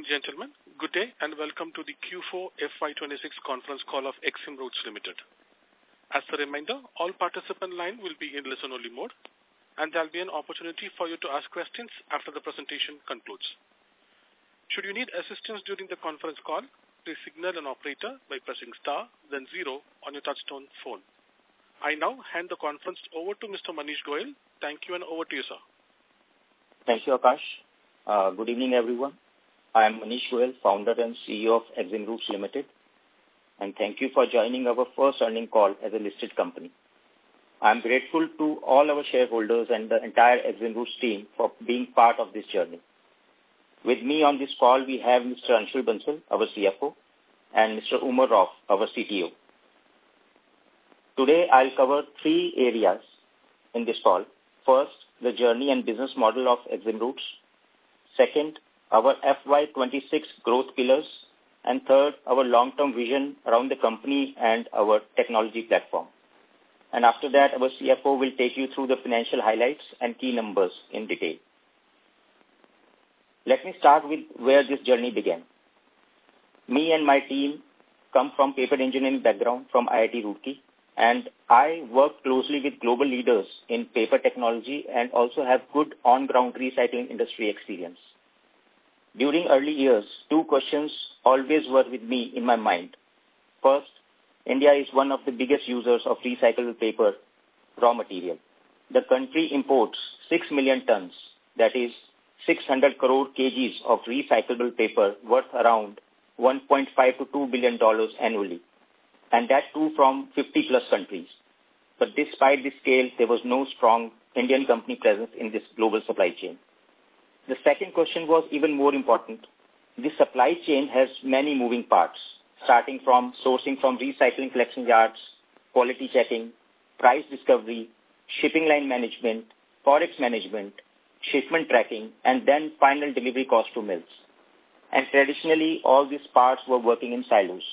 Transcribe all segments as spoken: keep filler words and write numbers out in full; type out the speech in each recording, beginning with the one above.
and gentlemen, good day and welcome to the Q four F Y twenty-six conference call of Exim Roots Limited. As a reminder, all participant line will be in listen-only mode, and there will be an opportunity for you to ask questions after the presentation concludes. Should you need assistance during the conference call, please signal an operator by pressing star, then zero on your touchtone phone. I now hand the conference over to Mister Manish Goyal. Thank you and over to you, sir. Thank you, Akash. Uh, good evening, everyone. I am Manish Goyal, founder and C E O of Exim Roots Limited, and thank you for joining our first earnings call as a listed company. I am grateful to all our shareholders and the entire Exim Roots team for being part of this journey. With me on this call, we have Mister Anshul Bansal, our C F O, and Mister Umar Rauf, our C T O. Today, I'll cover three areas in this call. First, the journey and business model of Exim Roots. Second, our F Y twenty-six growth pillars. And third, our long-term vision around the company and our technology platform. And after that, our C F O will take you through the financial highlights and key numbers in detail. Let me start with where this journey began. Me and my team come from paper engineering background from I I T Roorkee, and I work closely with global leaders in paper technology and also have good on-ground recycling industry experience. During early years, two questions always were with me in my mind. First, India is one of the biggest users of recyclable paper raw material. The country imports six million tons, that is six hundred crore kgs of recyclable paper worth around one point five to two billion dollars annually, and that too from fifty plus countries. But despite this scale, there was no strong Indian company presence in this global supply chain. The second question was even more important. This supply chain has many moving parts, starting from sourcing from recycling collection yards, quality checking, price discovery, shipping line management, forex management, shipment tracking, and then final delivery cost to mills. And traditionally, all these parts were working in silos.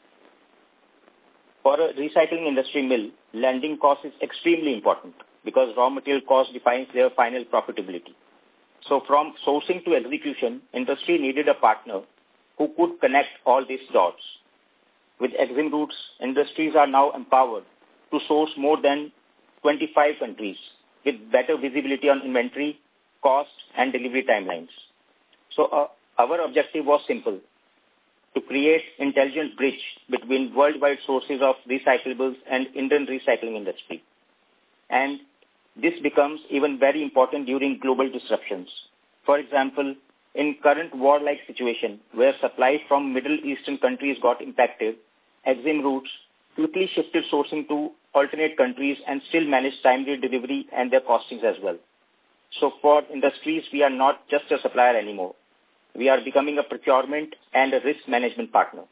For a recycling industry mill, landing cost is extremely important because raw material cost defines their final profitability. So from sourcing to execution, industry needed a partner who could connect all these dots. With Exim Roots, industries are now empowered to source more than twenty-five countries with better visibility on inventory, cost, and delivery timelines. So uh, our objective was simple: to create intelligent bridge between worldwide sources of recyclables and Indian recycling industry. And this becomes even very important during global disruptions. For example, in current war-like situation where supplies from Middle Eastern countries got impacted, Exim Roots quickly shifted sourcing to alternate countries and still managed timely delivery and their costings as well. So for industries, we are not just a supplier anymore. We are becoming a procurement and a risk management partner.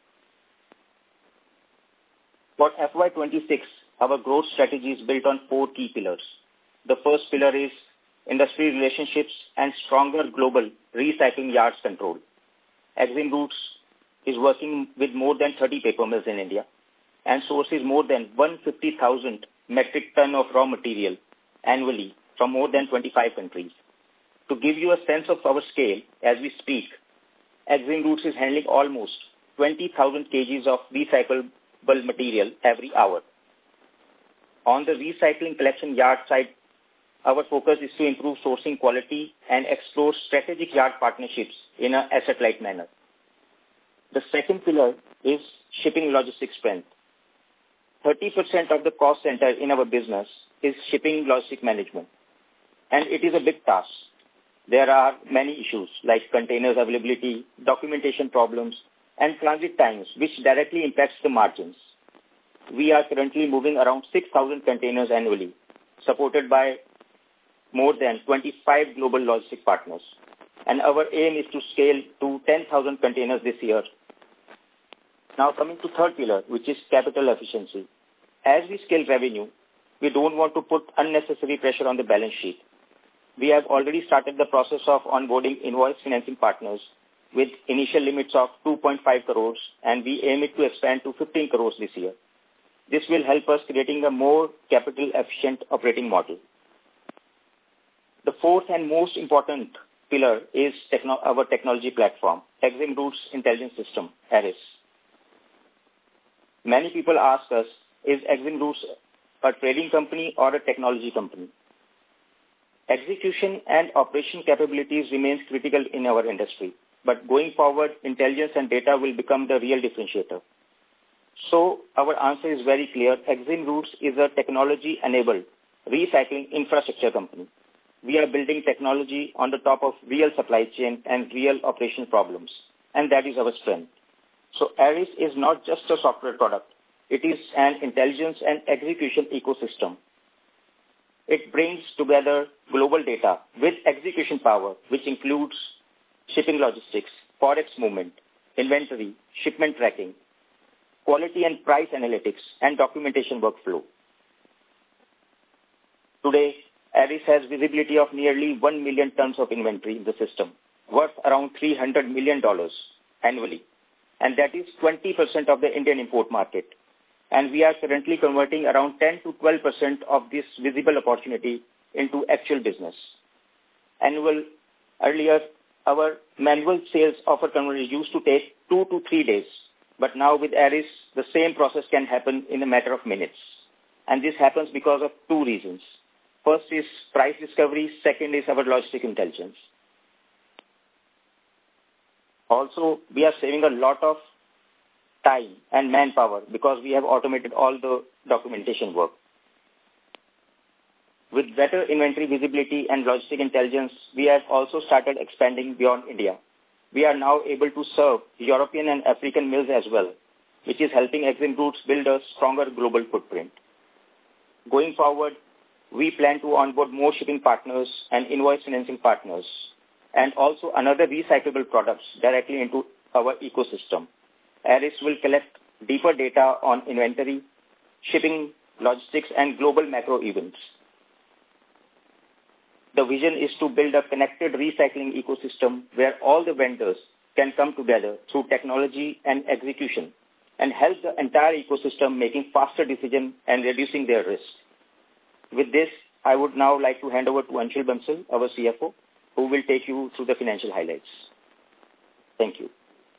For F Y twenty-six, our growth strategy is built on four key pillars. The first pillar is industry relationships and stronger global recycling yards control. Exim Roots is working with more than thirty paper mills in India and sources more than one hundred fifty thousand metric ton of raw material annually from more than twenty-five countries. To give you a sense of our scale, as we speak, Exim Roots is handling almost twenty thousand kgs of recyclable material every hour. On the recycling collection yard side, our focus is to improve sourcing quality and explore strategic yard partnerships in an asset-light manner. The second pillar is shipping logistics strength. thirty percent of the cost center in our business is shipping logistics management, and it is a big task. There are many issues like containers availability, documentation problems, and transit times, which directly impacts the margins. We are currently moving around six thousand containers annually, supported by more than twenty-five global logistic partners. And our aim is to scale to ten thousand containers this year. Now coming to third pillar, which is capital efficiency. As we scale revenue, we don't want to put unnecessary pressure on the balance sheet. We have already started the process of onboarding invoice financing partners with initial limits of two point five crores, and we aim it to expand to fifteen crores this year. This will help us creating a more capital efficient operating model. The fourth and most important pillar is techno- our technology platform, Exim Route's intelligence system, Aris. Many people ask us, is Exim Routes a trading company or a technology company? Execution and operation capabilities remains critical in our industry, but going forward, intelligence and data will become the real differentiator. So our answer is very clear. Exim Routes is a technology-enabled recycling infrastructure company. We are building technology on the top of real supply chain and real operational problems, and that is our strength. So Aris is not just a software product. It is an intelligence and execution ecosystem. It brings together global data with execution power, which includes shipping logistics, forex movement, inventory, shipment tracking, quality and price analytics, and documentation workflow. Today, Aris has visibility of nearly one million tons of inventory in the system, worth around three hundred million dollars annually. And that is twenty percent of the Indian import market. And we are currently converting around ten to twelve percent of this visible opportunity into actual business. Annual, earlier, our manual sales offer conversion used to take two to three days. But now with Aris, the same process can happen in a matter of minutes. And this happens because of two reasons. First is price discovery. Second is our logistic intelligence. Also, we are saving a lot of time and manpower because we have automated all the documentation work. With better inventory visibility and logistic intelligence, we have also started expanding beyond India. We are now able to serve European and African mills as well, which is helping Exim Routes build a stronger global footprint. Going forward, we plan to onboard more shipping partners and invoice financing partners, and also another recyclable products directly into our ecosystem. Aris will collect deeper data on inventory, shipping, logistics, and global macro events. The vision is to build a connected recycling ecosystem where all the vendors can come together through technology and execution and help the entire ecosystem making faster decisions and reducing their risk. With this, I would now like to hand over to Anshul Bansal, our C F O, who will take you through the financial highlights. Thank you.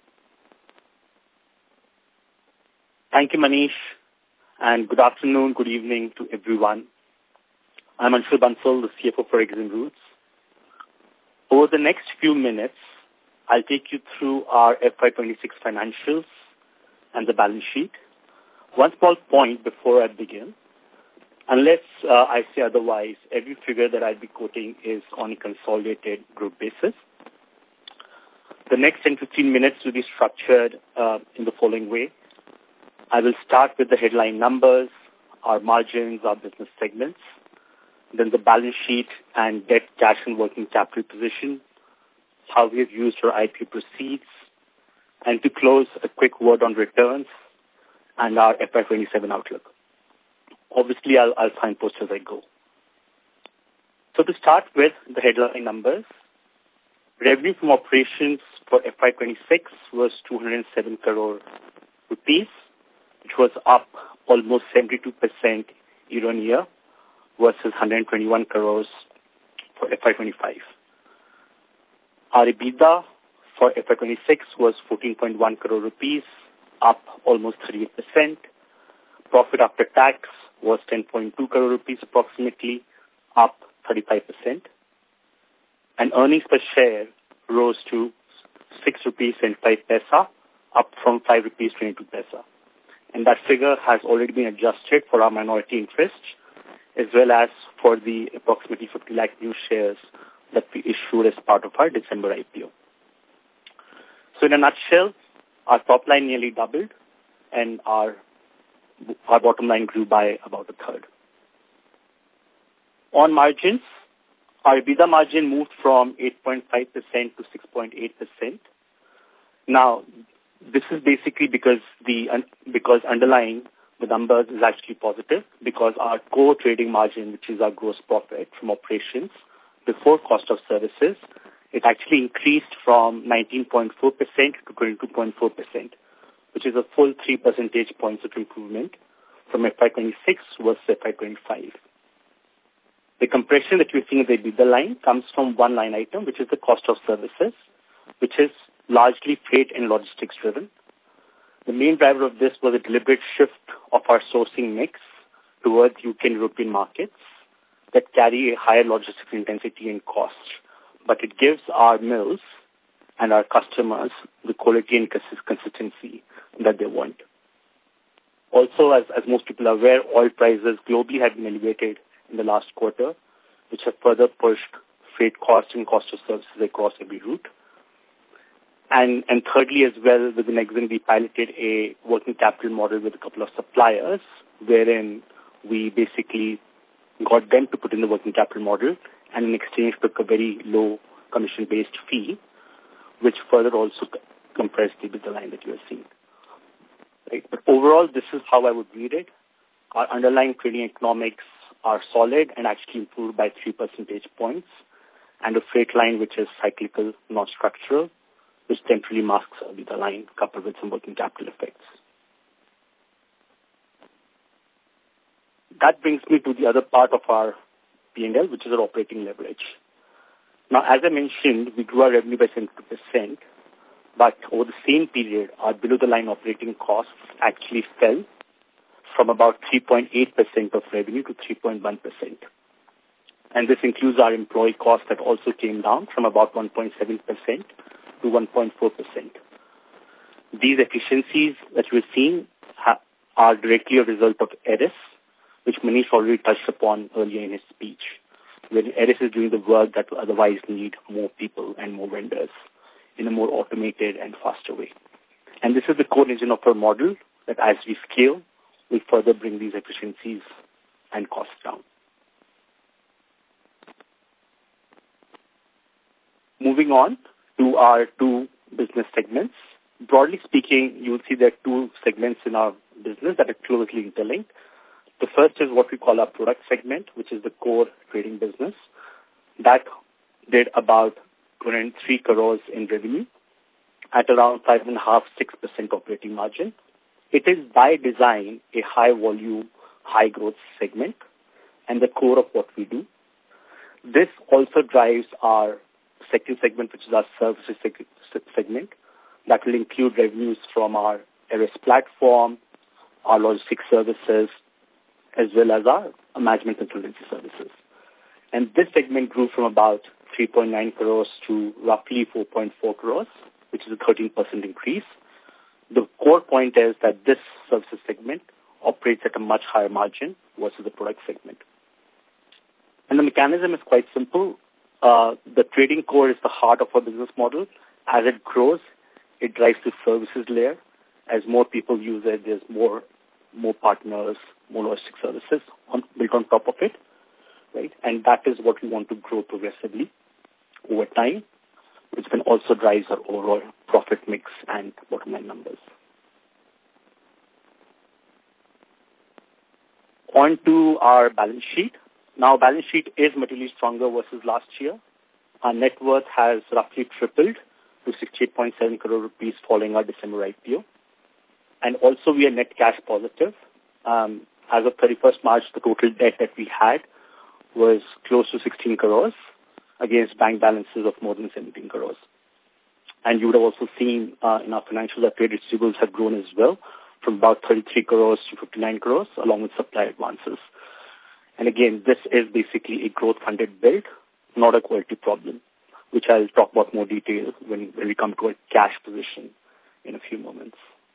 Thank you, Manish, and good afternoon, good evening to everyone. I'm Anshul Bansal, the C F O for Exim Routes. Over the next few minutes, I'll take you through our F Y twenty-six financials and the balance sheet. One small point before I begin. Unless uh, I say otherwise, every figure that I'll be quoting is on a consolidated group basis. The next ten to fifteen minutes will be structured uh, in the following way. I will start with the headline numbers, our margins, our business segments, then the balance sheet and debt, cash and working capital position, how we have used our I P O proceeds, and to close, a quick word on returns and our F Y twenty-seven outlook. Obviously, I'll, I'll signpost as I go. So to start with the headline numbers, revenue from operations for F Y twenty-six was two hundred seven crore rupees, which was up almost seventy-two percent year on year versus one hundred twenty-one crores for F Y twenty-five. Our EBITDA for F Y twenty-six was fourteen point one crore rupees, up almost thirty-eight percent. Profit after tax was ten point two crore rupees approximately, up thirty-five percent. And earnings per share rose to six rupees and five paisa, up from five rupees twenty-two paisa. And that figure has already been adjusted for our minority interest, as well as for the approximately fifty lakh new shares that we issued as part of our December I P O. So in a nutshell, our top line nearly doubled and our, our bottom line grew by about a third. On margins, our EBITDA margin moved from eight point five percent to six point eight percent. Now, this is basically because the because underlying the numbers is actually positive, because our core trading margin, which is our gross profit from operations before cost of services, it actually increased from nineteen point four percent to twenty-two point four percent, which is a full three percentage points of improvement from F Y twenty-six versus F Y twenty-five. The compression that you're seeing at the EBITDA line comes from one line item, which is the cost of services, which is largely freight and logistics driven. The main driver of this was a deliberate shift of our sourcing mix towards U K and European markets that carry a higher logistics intensity and cost, but it gives our mills and our customers the quality and consistency that they want. Also, as, as most people are aware, oil prices globally have been elevated in the last quarter, which have further pushed freight costs and cost of services across every route. And, and thirdly, as well, within Exim, we piloted a working capital model with a couple of suppliers, wherein we basically got them to put in the working capital model and in exchange took a very low commission-based fee, which further also compressed the EBITDA line that you are seeing. Right? But overall, this is how I would read it. Our underlying trading economics are solid and actually improved by three percentage points, and a freight line which is cyclical, not structural, which temporarily masks our EBITDA line coupled with some working capital effects. That brings me to the other part of our P and L, which is our operating leverage. Now, as I mentioned, we grew our revenue by seventy-two percent, but over the same period, our below-the-line operating costs actually fell from about three point eight percent of revenue to three point one percent. And this includes our employee costs that also came down from about one point seven percent to one point four percent. These efficiencies that we're seeing ha- are directly a result of Eris, which Manish already touched upon earlier in his speech, where Eris is doing the work that will otherwise need more people and more vendors in a more automated and faster way. And this is the core engine of our model that as we scale, we further bring these efficiencies and costs down. Moving on to our two business segments. Broadly speaking, you will see there are two segments in our business that are closely interlinked. The first is what we call our product segment, which is the core trading business. That did about two hundred three crores in revenue at around five point five to six percent operating margin. It is by design a high volume, high growth segment and the core of what we do. This also drives our second segment, which is our services seg- segment. That will include revenues from our Eris platform, our logistics services, as well as our management consultancy services. And this segment grew from about three point nine crores to roughly four point four crores, which is a thirteen percent increase. The core point is that this services segment operates at a much higher margin versus the product segment. And the mechanism is quite simple. Uh, the trading core is the heart of our business model. As it grows, it drives the services layer. As more people use it, there's more more partners, more logistic services on, built on top of it, right? And that is what we want to grow progressively over time, which then also drives our overall profit mix and bottom line numbers. On to our balance sheet. Now, balance sheet is materially stronger versus last year. Our net worth has roughly tripled to sixty-eight point seven crore rupees following our December I P O. And also we are net cash positive. Um, as of thirty-first March, the total debt that we had was close to sixteen crores against bank balances of more than seventeen crores. And you would have also seen uh, in our financials that trade receivables have grown as well from about thirty-three crores to fifty-nine crores along with supply advances. And again, this is basically a growth-funded build, not a quality problem, which I'll talk about more detail when, when we come to a cash position in a few moments.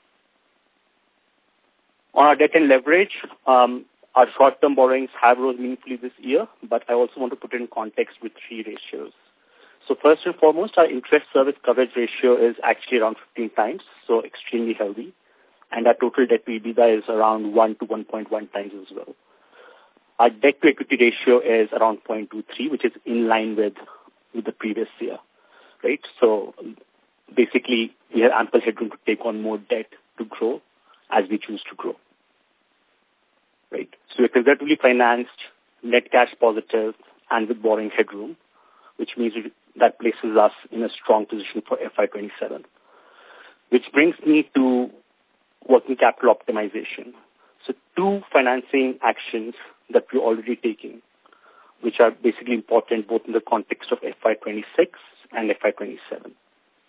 On our debt and leverage, um, our short-term borrowings have rose meaningfully this year, but I also want to put it in context with three ratios. So first and foremost, our interest service coverage ratio is actually around fifteen times, so extremely healthy. And our total debt to EBITDA is around one to one point one times as well. Our debt to equity ratio is around zero point two three, which is in line with, with the previous year, right? So basically, we have ample headroom to take on more debt to grow as we choose to grow. Right. So we're conservatively financed, net cash positive, and with borrowing headroom, which means that places us in a strong position for F Y twenty-seven. Which brings me to working capital optimization. So two financing actions that we're already taking, which are basically important both in the context of F Y twenty-six and F Y twenty-seven.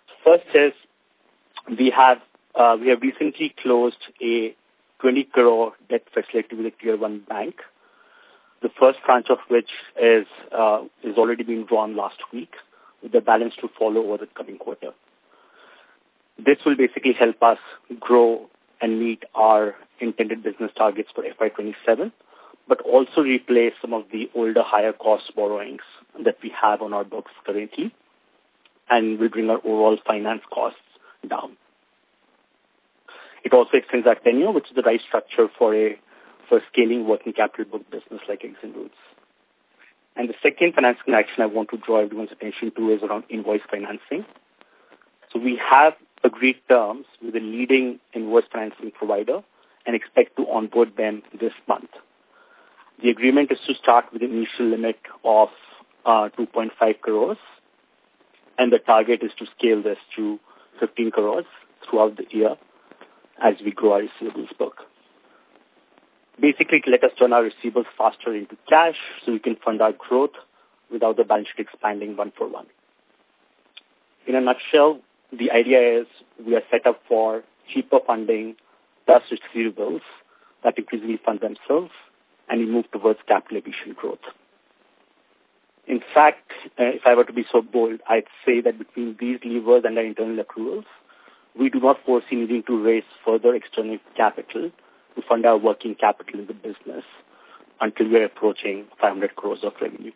First is we have uh, we have recently closed a twenty crore debt facility with a tier one bank. The first tranche of which is uh, is already being drawn last week, with the balance to follow over the coming quarter. This will basically help us grow and meet our intended business targets for F Y twenty-seven, but also replace some of the older, higher cost borrowings that we have on our books currently, and will bring our overall finance costs down. It also extends our tenure, which is the right structure for a for scaling working capital book business like EximRoots. And the second financing action I want to draw everyone's attention to is around invoice financing. So we have agreed terms with a leading invoice financing provider and expect to onboard them this month. The agreement is to start with an initial limit of uh, two point five crores, and the target is to scale this to fifteen crores throughout the year as we grow our receivables book. Basically, to let us turn our receivables faster into cash so we can fund our growth without the balance sheet expanding one for one. In a nutshell, the idea is we are set up for cheaper funding plus receivables that increasingly fund themselves, and we move towards capital efficient growth. In fact, uh, if I were to be so bold, I'd say that between these levers and our internal accruals, we do not foresee needing to raise further external capital to fund our working capital in the business until we are approaching five hundred crores of revenue.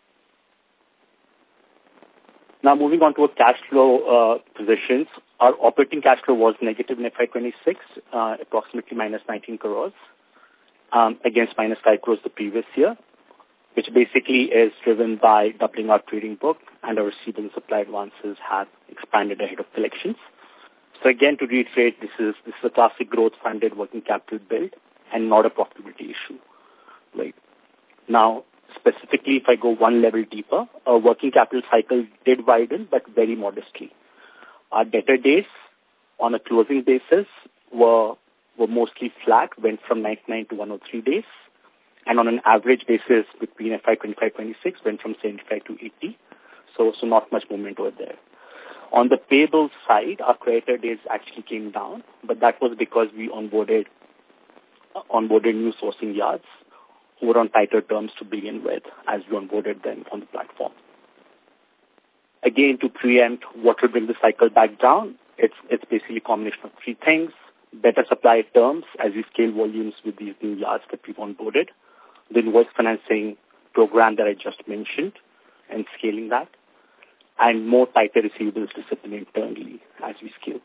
Now, moving on to our cash flow uh, positions, our operating cash flow was negative in F Y twenty-six, uh, approximately minus nineteen crores, um, against minus five crores the previous year, which basically is driven by doubling our trading book, and our receivable and supply advances have expanded ahead of collections. So again, to reiterate, this is this is a classic growth-funded working capital build and not a profitability issue. Right. Now, specifically, if I go one level deeper, our working capital cycle did widen, but very modestly. Our debtor days on a closing basis were were mostly flat, went from ninety-nine to one hundred three days, and on an average basis between F Y twenty-five twenty-six went from seventy-five to eighty. So, so not much movement over there. On the payables side, our creditor days actually came down, but that was because we onboarded uh, onboarded new sourcing yards who were on tighter terms to begin with as we onboarded them on the platform. Again, to preempt what will bring the cycle back down, it's it's basically a combination of three things: better supply terms as we scale volumes with these new yards that we've onboarded, the invoice financing program that I just mentioned, and scaling that, and more tighter receivables discipline internally as we scale.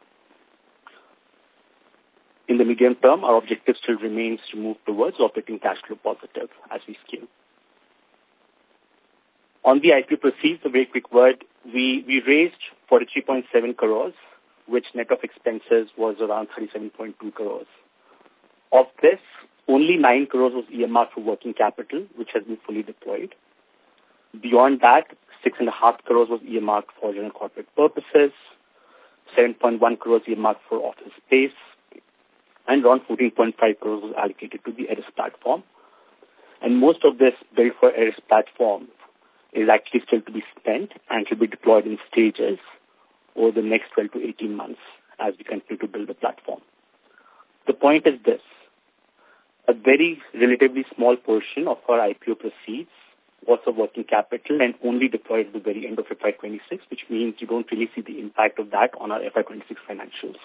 In the medium term, our objective still remains to move towards operating cash flow positive as we scale. On the I P O proceeds, a very quick word, we, we raised forty-three point seven crores, which net of expenses was around thirty-seven point two crores. Of this, only nine crores was earmarked for working capital, which has been fully deployed. Beyond that, six and a half crores was earmarked for general corporate purposes, seven point one crores earmarked for office space, and around fourteen point five crores was allocated to the Eris platform. And most of this built for Eris platform is actually still to be spent and should be deployed in stages over the next twelve to eighteen months as we continue to build the platform. The point is this: a very relatively small portion of our I P O proceeds was of working capital and only deployed at the very end of F Y twenty-six, which means you don't really see the impact of that on our F Y twenty-six financials.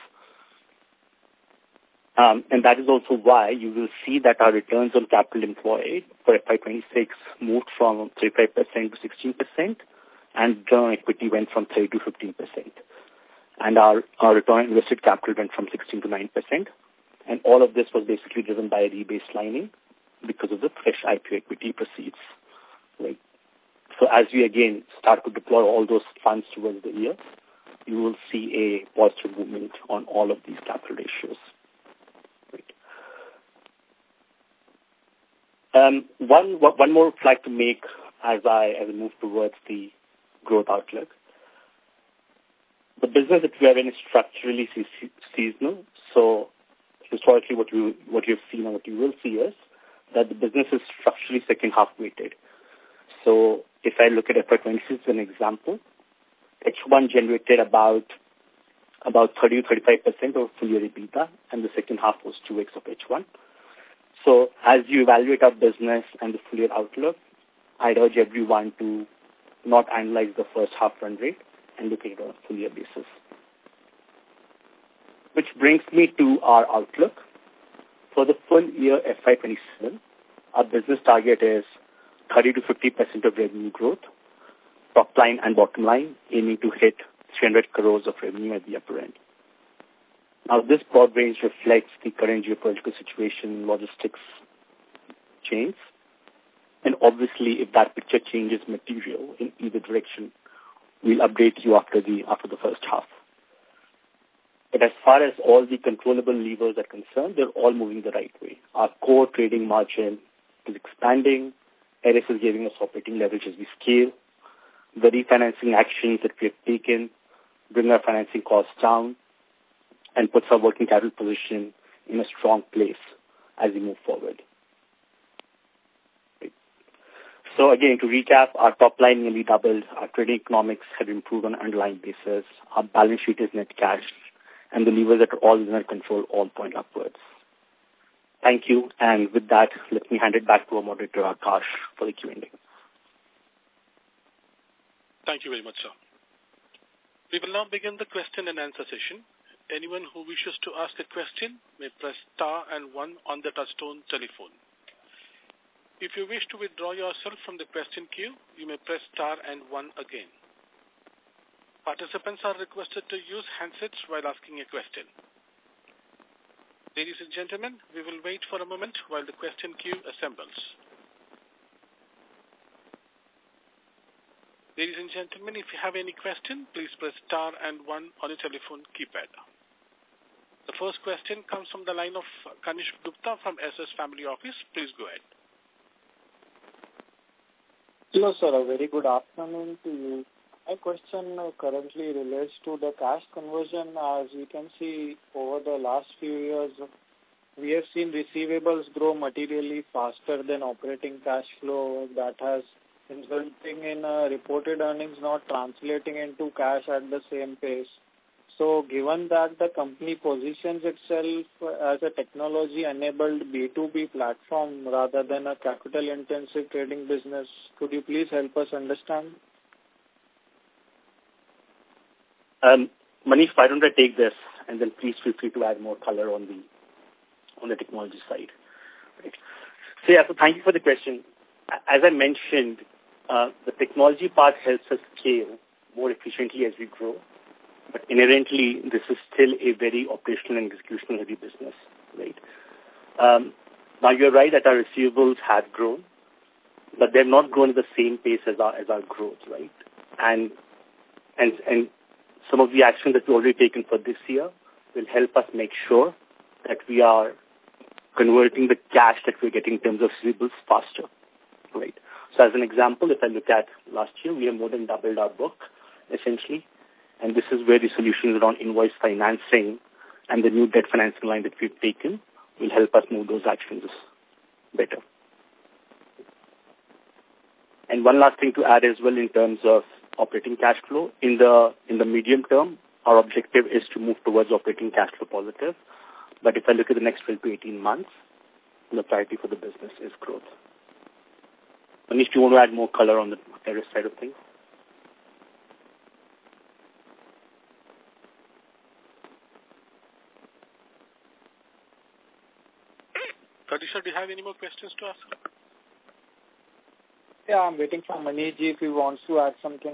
Um, and that is also why you will see that our returns on capital employed for F Y twenty-six moved from thirty-five percent to sixteen percent, and return on equity went from thirty to fifteen percent. And our, our return on invested capital went from sixteen to nine percent. And all of this was basically driven by a rebaselining because of the fresh I P O equity proceeds. Right. So as we again start to deploy all those funds towards the year, you will see a positive movement on all of these capital ratios. Right. Um, one one more flag to make as I as I move towards the growth outlook. The business that we are in is structurally se- seasonal. So historically, what you what you've seen and what you will see is that the business is structurally second half weighted. So if I look at F Y twenty-six as an example, H one generated about about thirty to thirty-five percent of full year EBITDA, and the second half was two x of H one. So as you evaluate our business and the full year outlook, I'd urge everyone to not analyze the first half run rate and look at it on a full year basis. Which brings me to our outlook. For the full year F Y twenty-seven, our business target is thirty to fifty percent of revenue growth, top line and bottom line, aiming to hit three hundred crores of revenue at the upper end. Now, this broad range reflects the current geopolitical situation, logistics chains, and obviously, if that picture changes material in either direction, we'll update you after the after the first half. But as far as all the controllable levers are concerned, they're all moving the right way. Our core trading margin is expanding. Eris is giving us operating leverage as we scale. The refinancing actions that we have taken bring our financing costs down and puts our working capital position in a strong place as we move forward. Right. So again, to recap, our top line nearly doubled. Our trading economics have improved on an underlying basis. Our balance sheet is net cash, and the levers that are all in our control all point upwards. Thank you. And with that, let me hand it back to our moderator, Akash, for the Q and A. Thank you very much, sir. We will now begin the question and answer session. Anyone who wishes to ask a question may press star and one on the touchtone telephone. If you wish to withdraw yourself from the question queue, you may press star and one again. Participants are requested to use handsets while asking a question. Ladies and gentlemen, we will wait for a moment while the question queue assembles. Ladies and gentlemen, if you have any question, please press star and one on your telephone keypad. The first question comes from the line of Kanish Gupta from S S Family Office. Please go ahead. Hello, sir. A very good afternoon to you. My question currently relates to the cash conversion. As we can see, over the last few years, we have seen receivables grow materially faster than operating cash flow. That has resulting in uh, reported earnings not translating into cash at the same pace. So given that the company positions itself as a technology-enabled B two B platform rather than a capital-intensive trading business, could you please help us understand? Um, Manish, why don't I take this, and then please feel free to add more color on the on the technology side. Right. So yeah, so thank you for the question. As I mentioned, uh, the technology part helps us scale more efficiently as we grow. But inherently, this is still a very operational and executional-heavy business, right? Um, now, you're right that our receivables have grown, but they've not grown at the same pace as our as our growth, right? And and and some of the actions that we've already taken for this year will help us make sure that we are converting the cash that we're getting in terms of receivables faster, right? So, as an example, if I look at last year, we have more than doubled our book, essentially. And this is where the solutions around invoice financing and the new debt financing line that we've taken will help us move those actions better. And one last thing to add as well in terms of operating cash flow. In the in the medium term, our objective is to move towards operating cash flow positive. But if I look at the next twelve to eighteen months, the priority for the business is growth. Manish, do you want to add more color on the Eris side of things? Kadisha, do you have any more questions to ask? Yeah, I'm waiting for Manish ji if he wants to add something.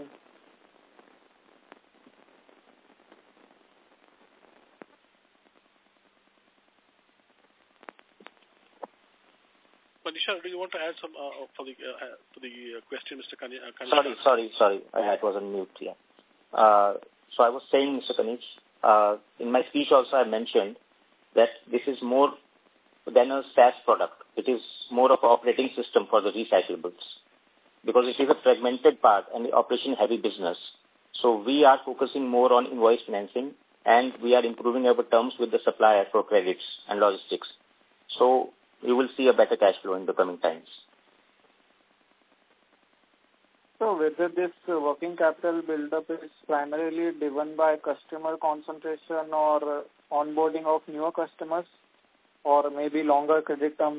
Manisha, do you want to add some uh, for the uh, for the uh, question, Mister Kani? Uh, Kani? Sorry, sorry, sorry. I was on mute. Yeah. Uh, so I was saying, Mister Kanish, uh, in my speech also I mentioned that this is more than a SaaS product. It is more of an operating system for the recyclables because it is a fragmented part and operation-heavy business. So we are focusing more on invoice financing and we are improving our terms with the supplier for credits and logistics. So you will see a better cash flow in the coming times. So whether this uh, working capital buildup is primarily driven by customer concentration or uh, onboarding of newer customers or maybe longer credit terms?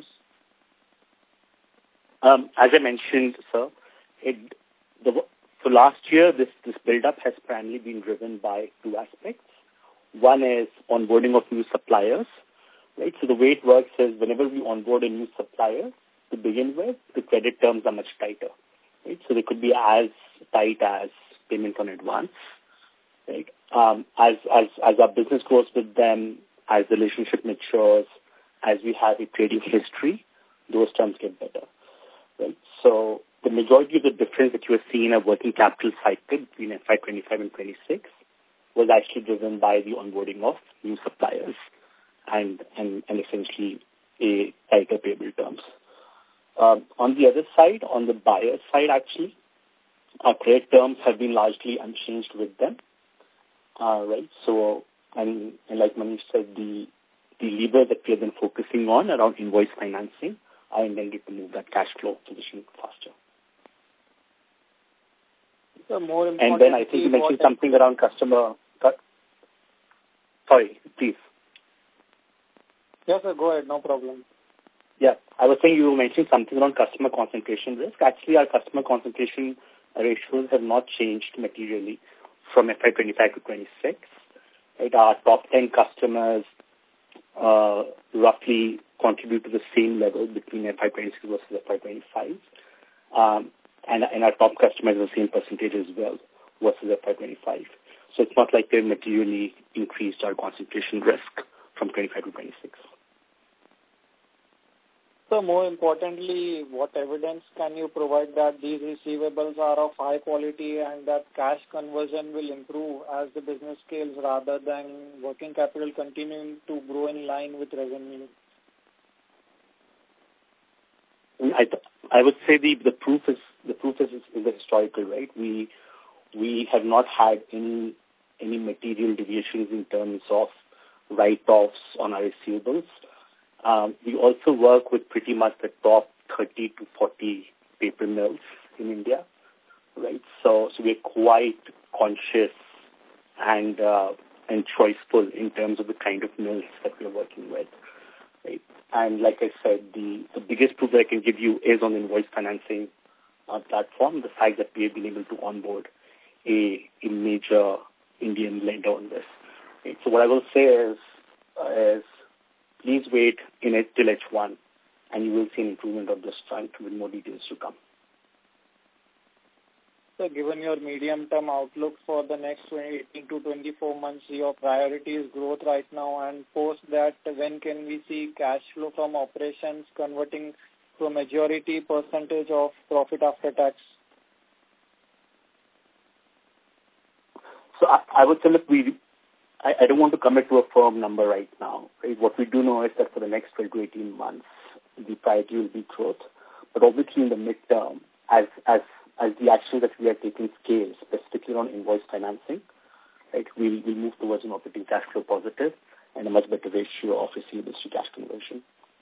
Um, as I mentioned, sir, it, the, so last year this, this buildup has primarily been driven by two aspects. One is onboarding of new suppliers, right? So the way it works is whenever we onboard a new supplier, to begin with, the credit terms are much tighter, right? So they could be as tight as payment on advance, right? Um, as, as, as our business grows with them, as the relationship matures, as we have a trading history, those terms get better, right? So the majority of the difference that you are seeing in a working capital cycle between F Y twenty-five and twenty-six was actually driven by the onboarding of new suppliers and, and, and essentially a tighter payable terms. Um, on the other side, on the buyer side, actually, our credit terms have been largely unchanged with them, uh, right? So, and, and like Manish said, the the lever that we have been focusing on around invoice financing are intended to move that cash flow position faster. So more and then I think you mentioned something around customer. Sorry, please. Yes, sir, go ahead, no problem. Yeah, I was saying you mentioned something around customer concentration risk. Actually, our customer concentration ratios have not changed materially from F Y twenty-five to twenty-six. Right, our top ten customers uh, roughly contribute to the same level between F Y twenty-six versus F Y twenty-five. Um, and, and our top customers are the same percentage as well versus F Y twenty-five. So it's not like they've materially increased our concentration risk from twenty-five to twenty-six. So more importantly, what evidence can you provide that these receivables are of high quality and that cash conversion will improve as the business scales rather than working capital continuing to grow in line with revenue? I, th- I would say the, the proof is the proof is, is the historical, right? We we have not had any any material deviations in terms of write-offs on our receivables. Um, we also work with pretty much the top thirty to forty paper mills in India, right? So, so we're quite conscious and uh, and choiceful in terms of the kind of mills that we're working with, right? And like I said, the, the biggest proof that I can give you is on the invoice financing uh, platform, the fact that we have been able to onboard a, a major Indian lender on this. Right? So what I will say is, uh, is please wait in it till H one, and you will see an improvement of this front with more details to come. So given your medium-term outlook for the next eighteen to twenty-four months, your priority is growth right now, and post that, when can we see cash flow from operations converting to a majority percentage of profit after tax? So I, I would say, look, we, I, I don't want to commit to a firm number right now. Right? What we do know is that for the next twelve to eighteen months, the priority will be growth. But obviously in the midterm, as as as the actions that we are taking scale, specifically on invoice financing, right, we'll, we'll move towards an operating cash flow positive and a much better ratio of receivables to cash conversion.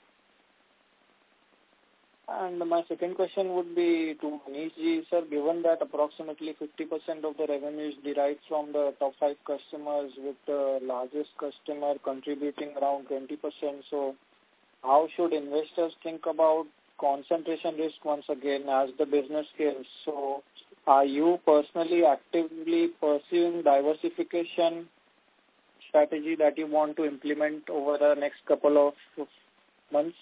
And my second question would be to Manish ji, sir, given that approximately fifty percent of the revenue is derived from the top five customers, with the largest customer contributing around twenty percent, so how should investors think about concentration risk once again as the business scales? So are you personally actively pursuing diversification strategy that you want to implement over the next couple of months?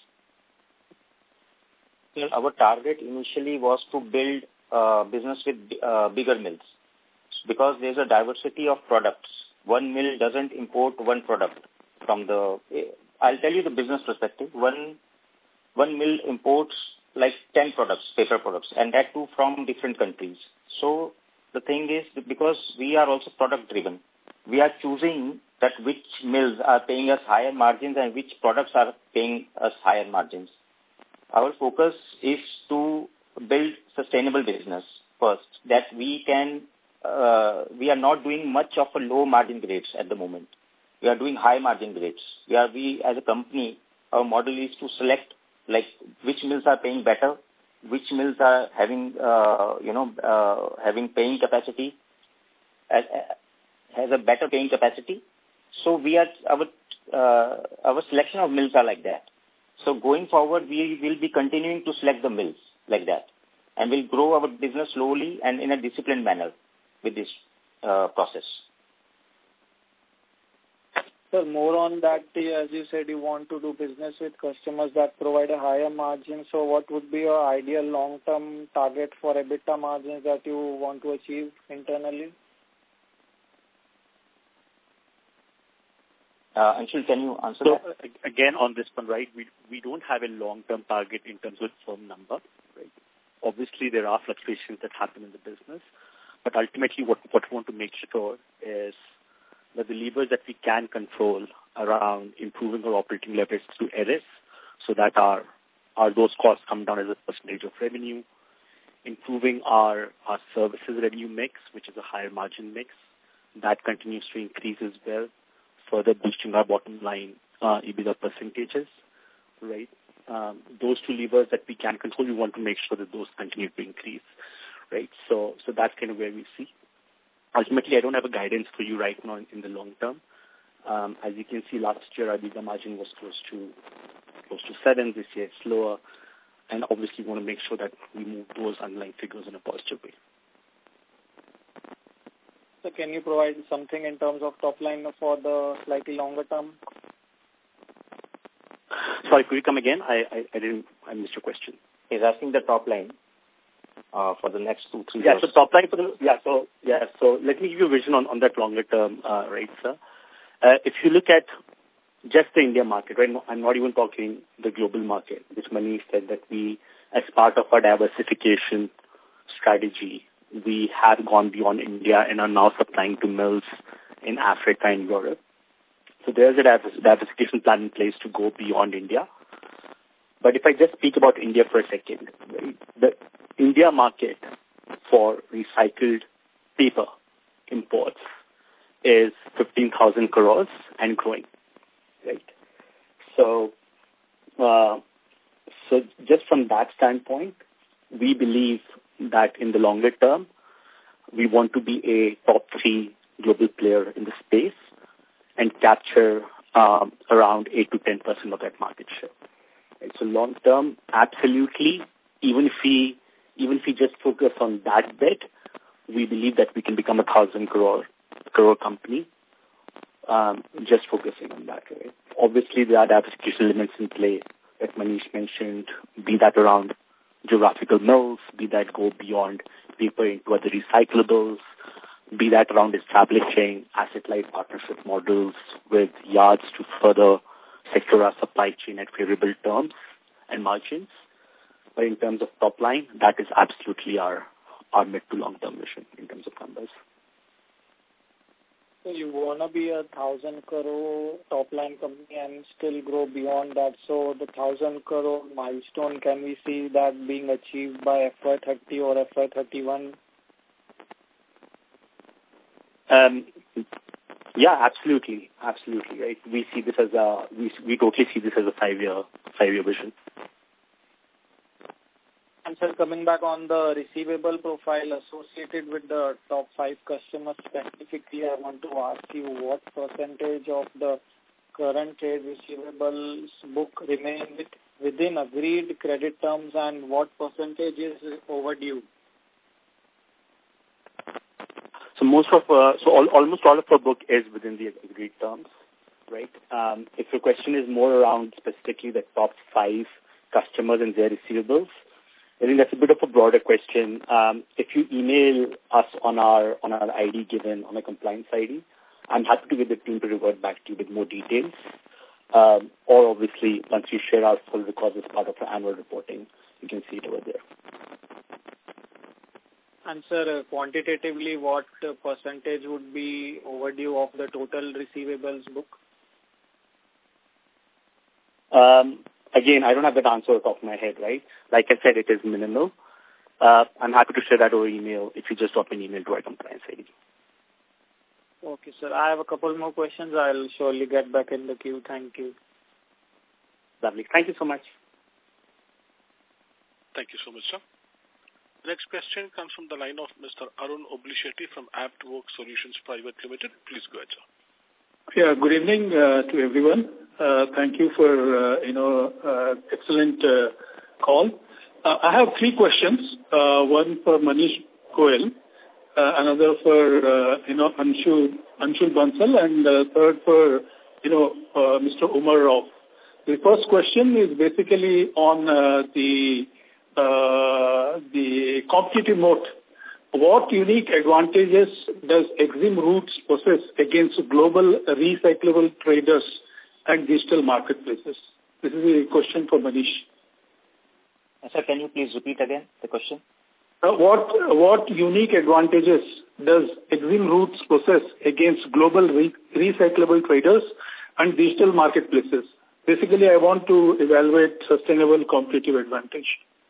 Our target initially was to build uh, business with uh, bigger mills because there's a diversity of products. One mill doesn't import one product from the... I'll tell you the business perspective. One One mill imports like ten products, paper products, and that too from different countries. So the thing is, because we are also product driven, we are choosing that which mills are paying us higher margins and which products are paying us higher margins. Our focus is to build sustainable business first, that we can, uh, we are not doing much of a low margin grades at the moment. We are doing high margin grades. We are, we as a company, our model is to select like which mills are paying better, which mills are having, uh, you know, uh, having paying capacity, uh, has a better paying capacity. So we are, our, uh, our selection of mills are like that. So going forward, we will be continuing to select the mills like that. And we'll grow our business slowly and in a disciplined manner with this uh, process. Sir, more on that, as you said, you want to do business with customers that provide a higher margin. So what would be your ideal long-term target for EBITDA margins that you want to achieve internally? Uh, Anshul, can you answer so, that? Uh, again, on this one, right, we we don't have a long-term target in terms of firm number, right? Obviously, there are fluctuations that happen in the business, but ultimately what, what we want to make sure is that the levers that we can control around improving our operating leverage through E R I S, so that our, our those costs come down as a percentage of revenue, improving our, our services revenue mix, which is a higher margin mix, that continues to increase as well, further boosting our bottom line uh, EBITDA percentages, right? Um, those two levers that we can control, we want to make sure that those continue to increase, right? So, so that's kind of where we see. Ultimately, I don't have a guidance for you right now in, in the long term. Um, as you can see, last year our EBITDA margin was close to close to seven. This year it's lower, and obviously we want to make sure that we move those underlying figures in a positive way. So, can you provide something in terms of top line for the slightly longer term? Sorry, could you come again? I, I, I didn't. I missed your question. He's asking the top line. Uh, for the next two, three yeah, years. So top line for the, yeah, so, yeah, so let me give you a vision on, on that longer term, uh, right, sir. Uh, if you look at just the India market, right, I'm not even talking the global market, which Manish said that we, as part of our diversification strategy, we have gone beyond India and are now supplying to mills in Africa and Europe. So there's a diversification plan in place to go beyond India. But if I just speak about India for a second, right, the India market for recycled paper imports is fifteen thousand crores and growing, right? So, uh, so just from that standpoint, we believe that in the longer term, we want to be a top three global player in the space and capture um, around eight to ten percent of that market share. Right? So long term, absolutely, even if we even if we just focus on that bit, we believe that we can become a thousand crore crore company. Um, just focusing on that, right? Obviously, there are diversification elements in play that Manish mentioned, be that around geographical mills, be that go beyond paper into other recyclables, be that around establishing asset-light partnership models with yards to further secure our supply chain at favorable terms and margins. But in terms of top line, that is absolutely our, our mid to long-term vision in terms of numbers. So you want to be a thousand crore top line company and still grow beyond that. So the thousand crore milestone, can we see that being achieved by F Y thirty or F Y thirty-one? Um, yeah, absolutely, absolutely. Right. We see this as a we we totally see this as a five year five year vision. And sir, coming back on the receivable profile associated with the top five customers specifically, I want to ask you what percentage of the current trade receivables book remain with, within agreed credit terms and what percentage is overdue? So most of, uh, so all, almost all of our book is within the agreed terms, right? Um, if your question is more around specifically the top five customers and their receivables, I think that's a bit of a broader question. Um, if you email us on our on our I D given on a compliance I D, I'm happy to get the team to revert back to you with more details. Um, or obviously, once we share our full records as part of our annual reporting, you can see it over there. And sir, uh, quantitatively, what uh, percentage would be overdue of the total receivables book? Um, again, I don't have that answer off the top of my head, right? Like I said, it is minimal. Uh, I'm happy to share that over email if you just drop an email to our compliance I D. Okay, sir. I have a couple more questions. I'll surely get back in the queue. Thank you. Lovely. Thank you so much. Thank you so much, sir. The next question comes from the line of Mister Arun Oblishetty from AptWork Solutions Private Limited. Please go ahead, sir. Yeah, good evening uh, to everyone. Uh, thank you for, uh, you know, uh, excellent uh, call. Uh, I have three questions, uh, one for Manish Goyal, uh, another for, uh, you know, Anshul, Anshul Bansal, and uh, third for, you know, uh, Mister Umar Rao. The first question is basically on uh, the uh, the competitive moat. What unique advantages does Exim Roots possess against global recyclable traders and digital marketplaces? This is a question for Manish. Sir, can you please repeat again the question? Uh, what what unique advantages does Exim Roots possess against global re recyclable traders and digital marketplaces? Basically, I want to evaluate sustainable competitive advantage.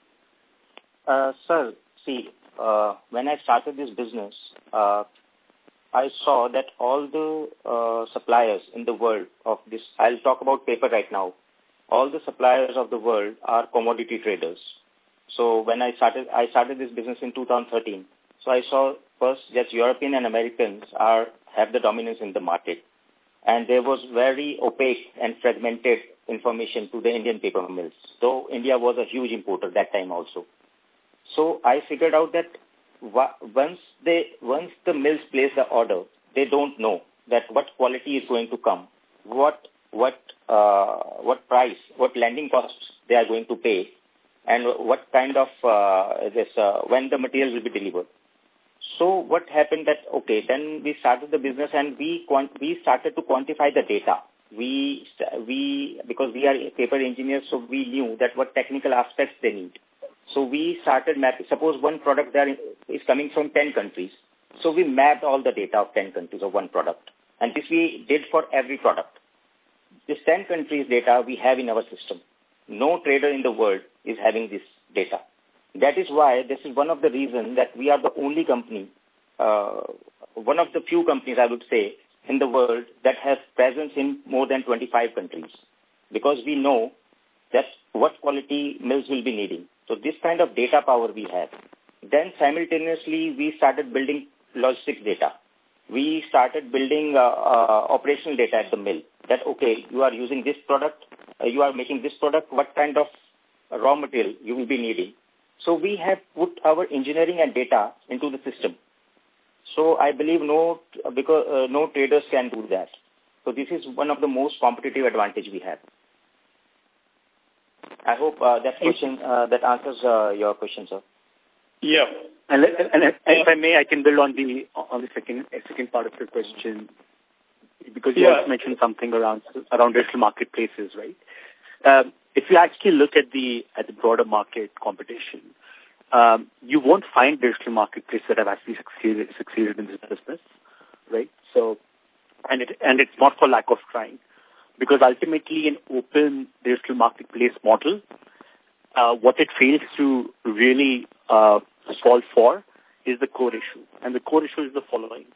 Uh, sir, see, uh, when I started this business, uh, I saw that all the uh, suppliers in the world of this, I'll talk about paper right now, all the suppliers of the world are commodity traders. So when I started, I started this business in two thousand thirteen. So I saw first that European and Americans are have the dominance in the market. And there was very opaque and fragmented information to the Indian paper mills, though India was a huge importer that time also. So I figured out that once they once the mills place the order, they don't know that what quality is going to come, what what uh, what price, what landing costs they are going to pay, and what kind of uh, this uh, when the materials will be delivered. So what happened that, okay, then we started the business and we quant we started to quantify the data. We, we, because we are paper engineers, so we knew that what technical aspects they need. So we started mapping, suppose one product there is coming from ten countries. So we mapped all the data of ten countries of one product. And this we did for every product. This ten countries data we have in our system. No trader in the world is having this data. That is why this is one of the reasons that we are the only company, uh, one of the few companies, I would say, in the world that has presence in more than twenty-five countries. Because we know that what quality mills will be needing. So this kind of data power we have. Then simultaneously, we started building logistics data. We started building uh, uh, operational data at the mill. That, okay, you are using this product, uh, you are making this product, what kind of raw material you will be needing. So we have put our engineering and data into the system. So I believe no, because uh, no traders can do that. So this is one of the most competitive advantage we have. I hope uh, that question uh, that answers uh, your question, sir. Yeah, and, and, and if I may, I can build on the on the second second part of your question, because you yeah. also mentioned something around around digital marketplaces, right? Um, if you actually look at the at the broader market competition, um, you won't find digital marketplaces that have actually succeeded succeeded in this business, right? So, and it and it's not for lack of trying, because ultimately an open digital marketplace model, uh, what it fails to really uh, solve for is the core issue, and the core issue is the following: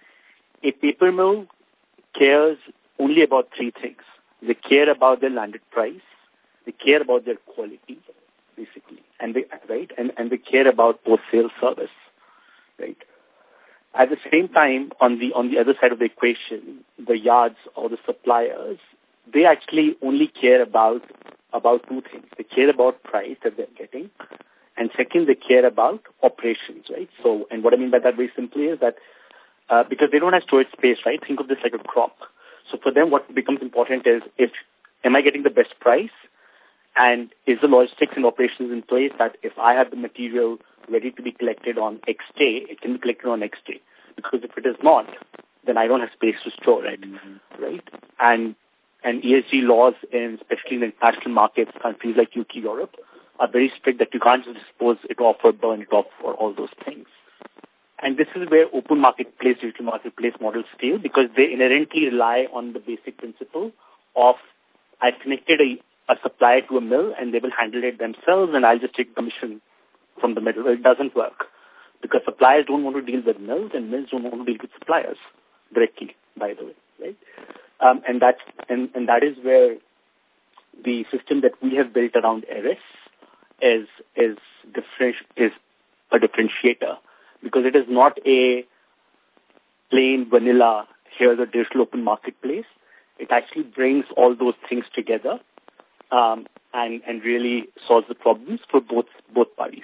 a paper mill cares only about three things. They care about their landed price, they care about their quality, basically, and they right, and, and they care about post-sale service, right? At the same time, on the on the other side of the equation, the yards or the suppliers, they actually only care about about two things. They care about price that they're getting, and second, they care about operations, right? So, and what I mean by that very simply is that uh, because they don't have storage space, right? Think of this like a crop. So for them, what becomes important is, if am I getting the best price, and is the logistics and operations in place that if I have the material ready to be collected on X day, it can be collected on X day. Because if it is not, then I don't have space to store it, mm-hmm. right? And and E S G laws, in, especially in international markets, countries like U K, Europe, are very strict that you can't just dispose it off or burn it off or all those things. And this is where open marketplace, digital marketplace models fail, because they inherently rely on the basic principle of I've connected a, a supplier to a mill and they will handle it themselves and I'll just take commission from the middle. It doesn't work, because suppliers don't want to deal with mills and mills don't want to deal with suppliers directly, by the way, right? Um, and, that's, and, and that is where the system that we have built around Eris is is different is a differentiator, because it is not a plain vanilla, here's a digital open marketplace. It actually brings all those things together um, and, and really solves the problems for both both parties.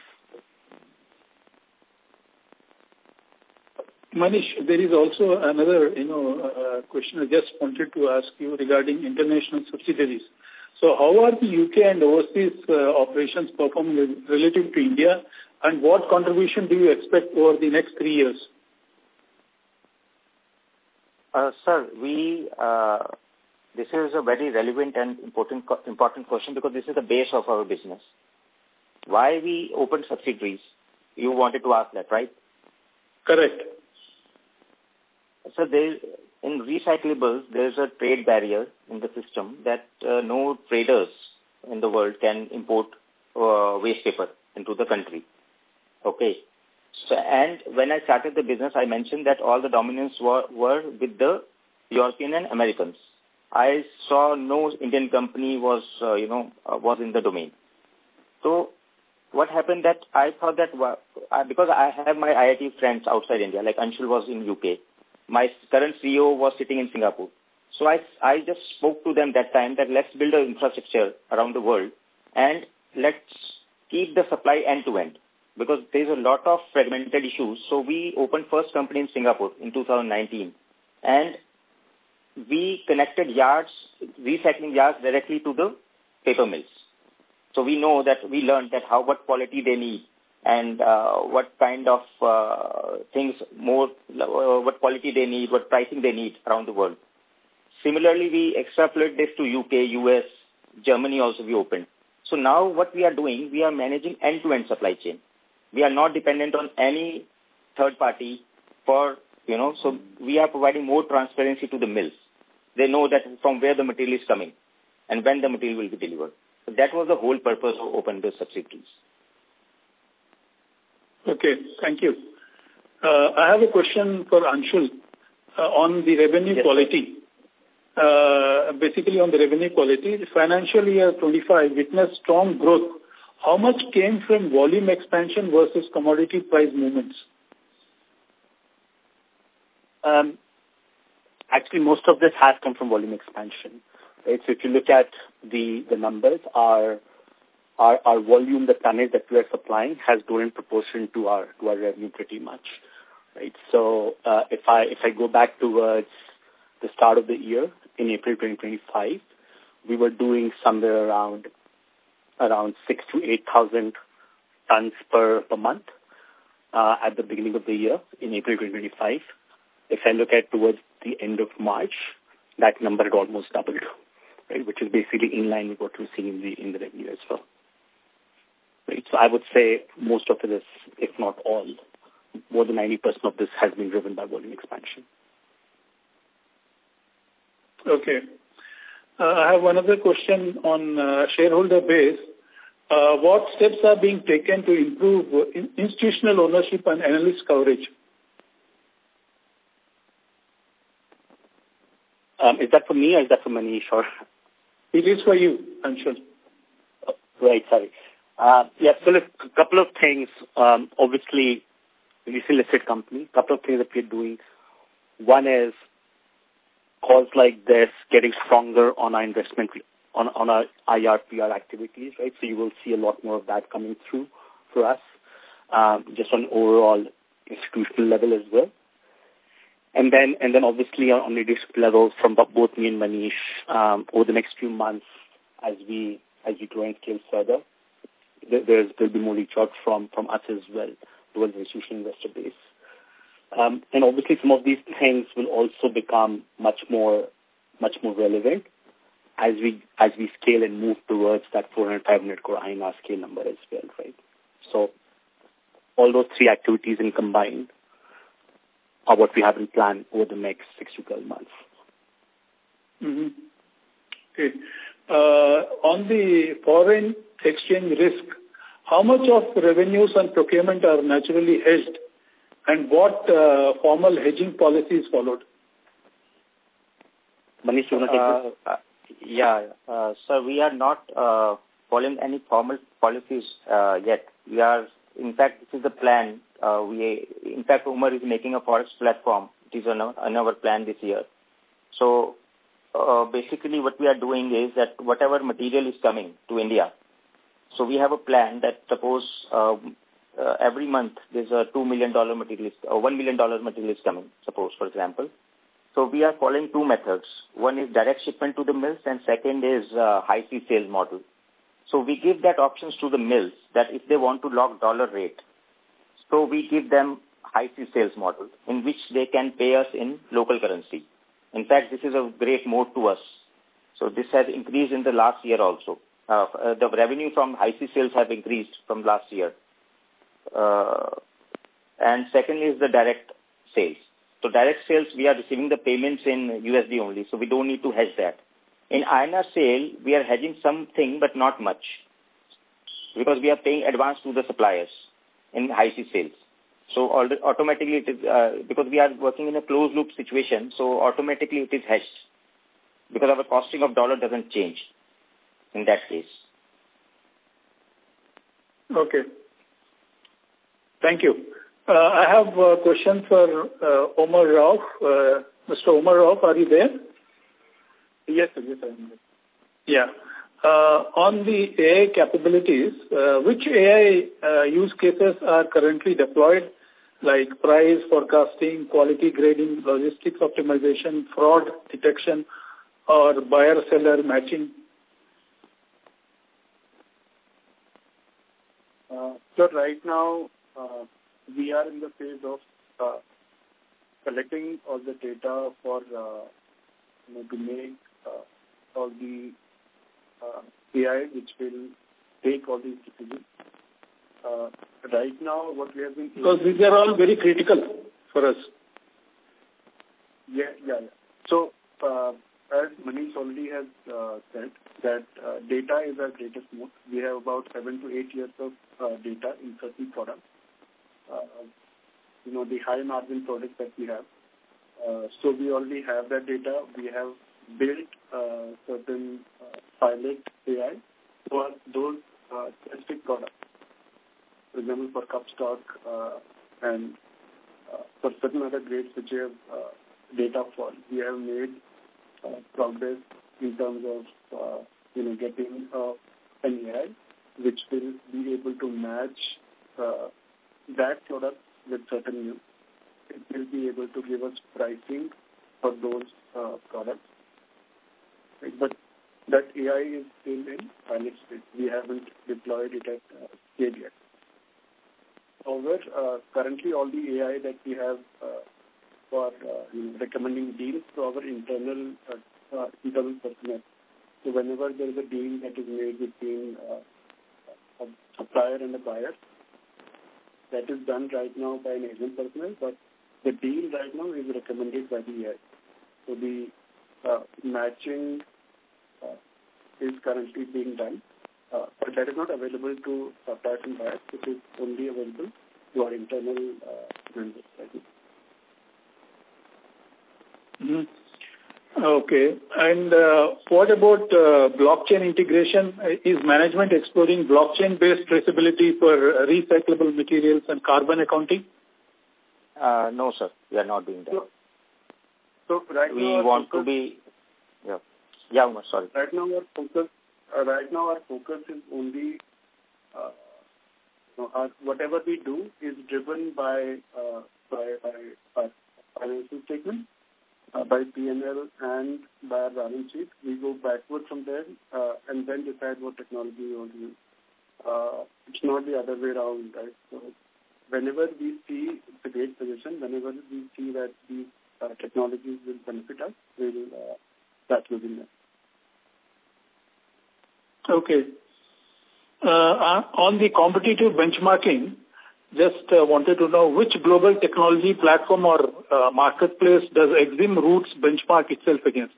Manish, there is also another, you know, uh, question I just wanted to ask you regarding international subsidiaries. So how are the U K and overseas uh, operations performing relative to India, and what contribution do you expect over the next three years? Uh, sir, we, uh, this is a very relevant and important important question, because this is the base of our business. Why we opened subsidiaries? You wanted to ask that, right? Correct. So there, in recyclables, there's a trade barrier in the system that uh, no traders in the world can import uh, waste paper into the country. Okay. So, and when I started the business, I mentioned that all the dominance were, were with the European and Americans. I saw no Indian company was, uh, you know, uh, was in the domain. So what happened that I thought that, uh, because I have my I I T friends outside India, like Anshul was in U K. My current C E O was sitting in Singapore. So I, I just spoke to them that time that let's build an infrastructure around the world and let's keep the supply end-to-end, because there's a lot of fragmented issues. So we opened first company in Singapore in two thousand nineteen, and we connected yards, recycling yards directly to the paper mills. So we know that we learned that how, what quality they need, and uh, what kind of uh, things more, uh, what quality they need, what pricing they need around the world. Similarly, we extrapolate this to U K, U S, Germany also we opened. So now what we are doing, we are managing end-to-end supply chain. We are not dependent on any third party for, you know, so we are providing more transparency to the mills. They know that from where the material is coming and when the material will be delivered. So that was the whole purpose of opening the subsidiaries. Okay, thank you. Uh, I have a question for Anshul uh, on the revenue yes, quality. Uh, basically on the revenue quality, the financial year twenty-five witnessed strong growth. How much came from volume expansion versus commodity price movements? Um, actually, most of this has come from volume expansion. Right? So if you look at the, the numbers, our Our, our volume, the tonnage that we are supplying, has grown in proportion to our to our revenue pretty much, right? So uh, if I if I go back towards the start of the year in April twenty twenty-five, we were doing somewhere around around six to eight thousand tons per per month uh, at the beginning of the year in April twenty twenty-five. If I look at towards the end of March, that number had almost doubled, right? Which is basically in line with what we're seeing in the in the revenue as well. Right. So I would say most of it is, if not all, more than ninety percent of this has been driven by volume expansion. Okay. Uh, I have another question on uh, shareholder base. Uh, what steps are being taken to improve in institutional ownership and analyst coverage? Um, is that for me or is that for Manish? Or? It is for you, Anshul. Oh, right, sorry. Uh, yeah, so look, a couple of things. Um, obviously, we're a listed company. A couple of things that we're doing. One is calls like this, getting stronger on our investment, on, on our I R P R activities, right? So you will see a lot more of that coming through for us, um, just on overall institutional level as well. And then, and then obviously on leadership level from both me and Manish, um, over the next few months, as we, as we grow and scale further, There's, there'll be more reach out from, from us as well towards the institutional investor base. Um, and obviously some of these things will also become much more, much more relevant as we, as we scale and move towards that four hundred, five hundred crore I N R scale number as well, right? So all those three activities in combined are what we have in plan over the next six to twelve months. Mm-hmm. Okay. Uh, on the foreign exchange risk, how much of revenues and procurement are naturally hedged, and what uh, formal hedging policy is followed? Manish, you want to take this? Uh, uh, yeah, uh, so we are not uh, following any formal policies uh, yet. We are, in fact, this is the plan. Uh, we, in fact, Umar is making a forex platform. It is on our, on our plan this year. So uh, basically what we are doing is that whatever material is coming to India, so we have a plan that suppose um, uh, every month there's a two million dollars material, is, or one million dollars material is coming, suppose, for example. So we are following two methods. One is direct shipment to the mills, and second is uh, high sea sales model. So we give that options to the mills that if they want to lock dollar rate, so we give them high sea sales model in which they can pay us in local currency. In fact, this is a great mode to us. So this has increased in the last year also. Uh, uh, the revenue from high sea sales have increased from last year. Uh, and secondly is the direct sales. So direct sales, we are receiving the payments in U S D only, so we don't need to hedge that. In I N R sale, we are hedging something, but not much, because we are paying advance to the suppliers in high sea sales. So automatically it is, uh, because we are working in a closed loop situation, so automatically it is hedged, because our costing of dollar doesn't change in that case. Okay. Thank you. Uh, I have a question for uh, Omar Rauf. Uh, Mister Omar Rauf, are you there? Yes, sir. Yes, I am there. Yeah. Uh, on the A I capabilities, uh, which A I uh, use cases are currently deployed, like price forecasting, quality grading, logistics optimization, fraud detection, or buyer-seller matching? Uh, so right now, uh, we are in the phase of uh, collecting all the data for uh, you know, to make uh, all the uh, A I which will take all these decisions. Uh, right now, what we have been... Because these are all very critical for us. Yeah, yeah, yeah. So, uh, as Manish already has uh, said, that uh, data is our greatest moat. We have about seven to eight years of uh, data in certain products. Uh, you know, the high margin products that we have. Uh, so we already have that data. We have built uh, certain uh, pilot A I for those uh, specific products. For example, for cup stock uh, and uh, for certain other grades which we have uh, data for, we have made uh, progress in terms of uh, you know getting uh, an A I which will be able to match uh, that product with certain news. It will be able to give us pricing for those uh, products. Right? But that A I is still in pilot stage. We haven't deployed it at uh, scale yet. However, uh, currently all the A I that we have uh, for uh, you know, recommending deals to our internal uh, uh, internal personnel. So whenever there is a deal that is made between uh, a supplier and a buyer, that is done right now by an agent personnel, but the deal right now is recommended by the A I. So the uh, matching uh, is currently being done, uh, but that is not available to suppliers and buyers. It is only available to our internal uh, members right now. Mm-hmm. Okay. And uh, what about uh, blockchain integration? Is management exploring blockchain-based traceability for recyclable materials and carbon accounting? Uh, no, sir. We are not doing that. So, so right we now want focus, to be... Yeah, yeah Umar, sorry. Right now our focus, uh, right now our focus is only... Uh, you know, our, whatever we do is driven by, uh, by, by our financial statement. Uh, by P and L and by our balance sheet. We go backward from there uh, and then decide what technology we want to use. Uh, it's not the other way around, right? So whenever we see, it's a great suggestion, whenever we see that these uh, technologies will benefit us, we will uh, start using them. Okay. Uh, on the competitive benchmarking, just uh, wanted to know which global technology platform or uh, marketplace does Exim Roots benchmark itself against?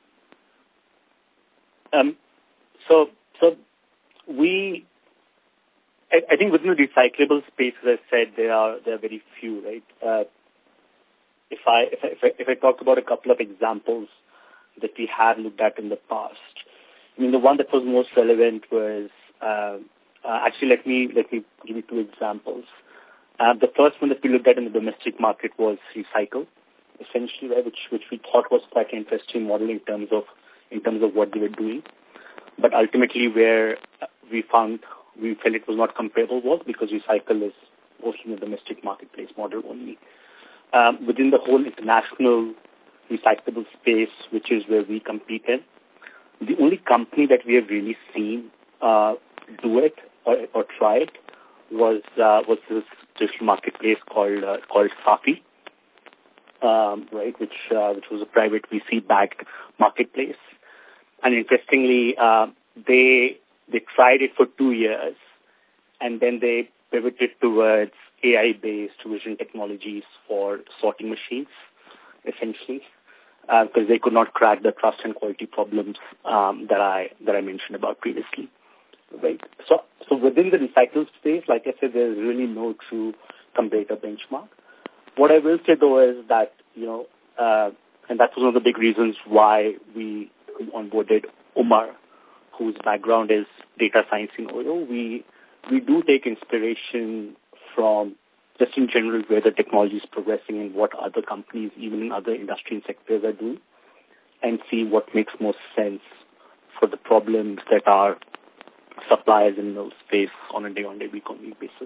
Um, so, so we, I, I think within the recyclable space, as I said, there are there are very few, right? Uh, if I if I if I, if I talk about a couple of examples that we had looked at in the past, I mean, the one that was most relevant was uh, uh, actually, let me let me give you two examples. Uh, the first one that we looked at in the domestic market was Recycle, essentially, right, which which we thought was quite an interesting model in terms of in terms of what they were doing. But ultimately, where we found we felt it was not comparable was because Recycle is mostly in the domestic marketplace model only. Um, within the whole international recyclable space, which is where we compete in, the only company that we have really seen uh, do it or, or try it was uh, was this digital marketplace called uh, called Safi, um, right, which uh, which was a private V C-backed marketplace. And interestingly, uh, they they tried it for two years, and then they pivoted towards A I-based vision technologies for sorting machines, essentially, because uh, they could not crack the trust and quality problems um, that I that I mentioned about previously. Right. So, so within the recycle space, like I said, there is really no true comparator benchmark. What I will say though is that you know, uh, and that was one of the big reasons why we onboarded Umar, whose background is data science in Oyo. We we do take inspiration from just in general where the technology is progressing and what other companies, even in other industry and sectors, are doing, and see what makes most sense for the problems that our suppliers in those space on a day-on-day, week-on-week basis.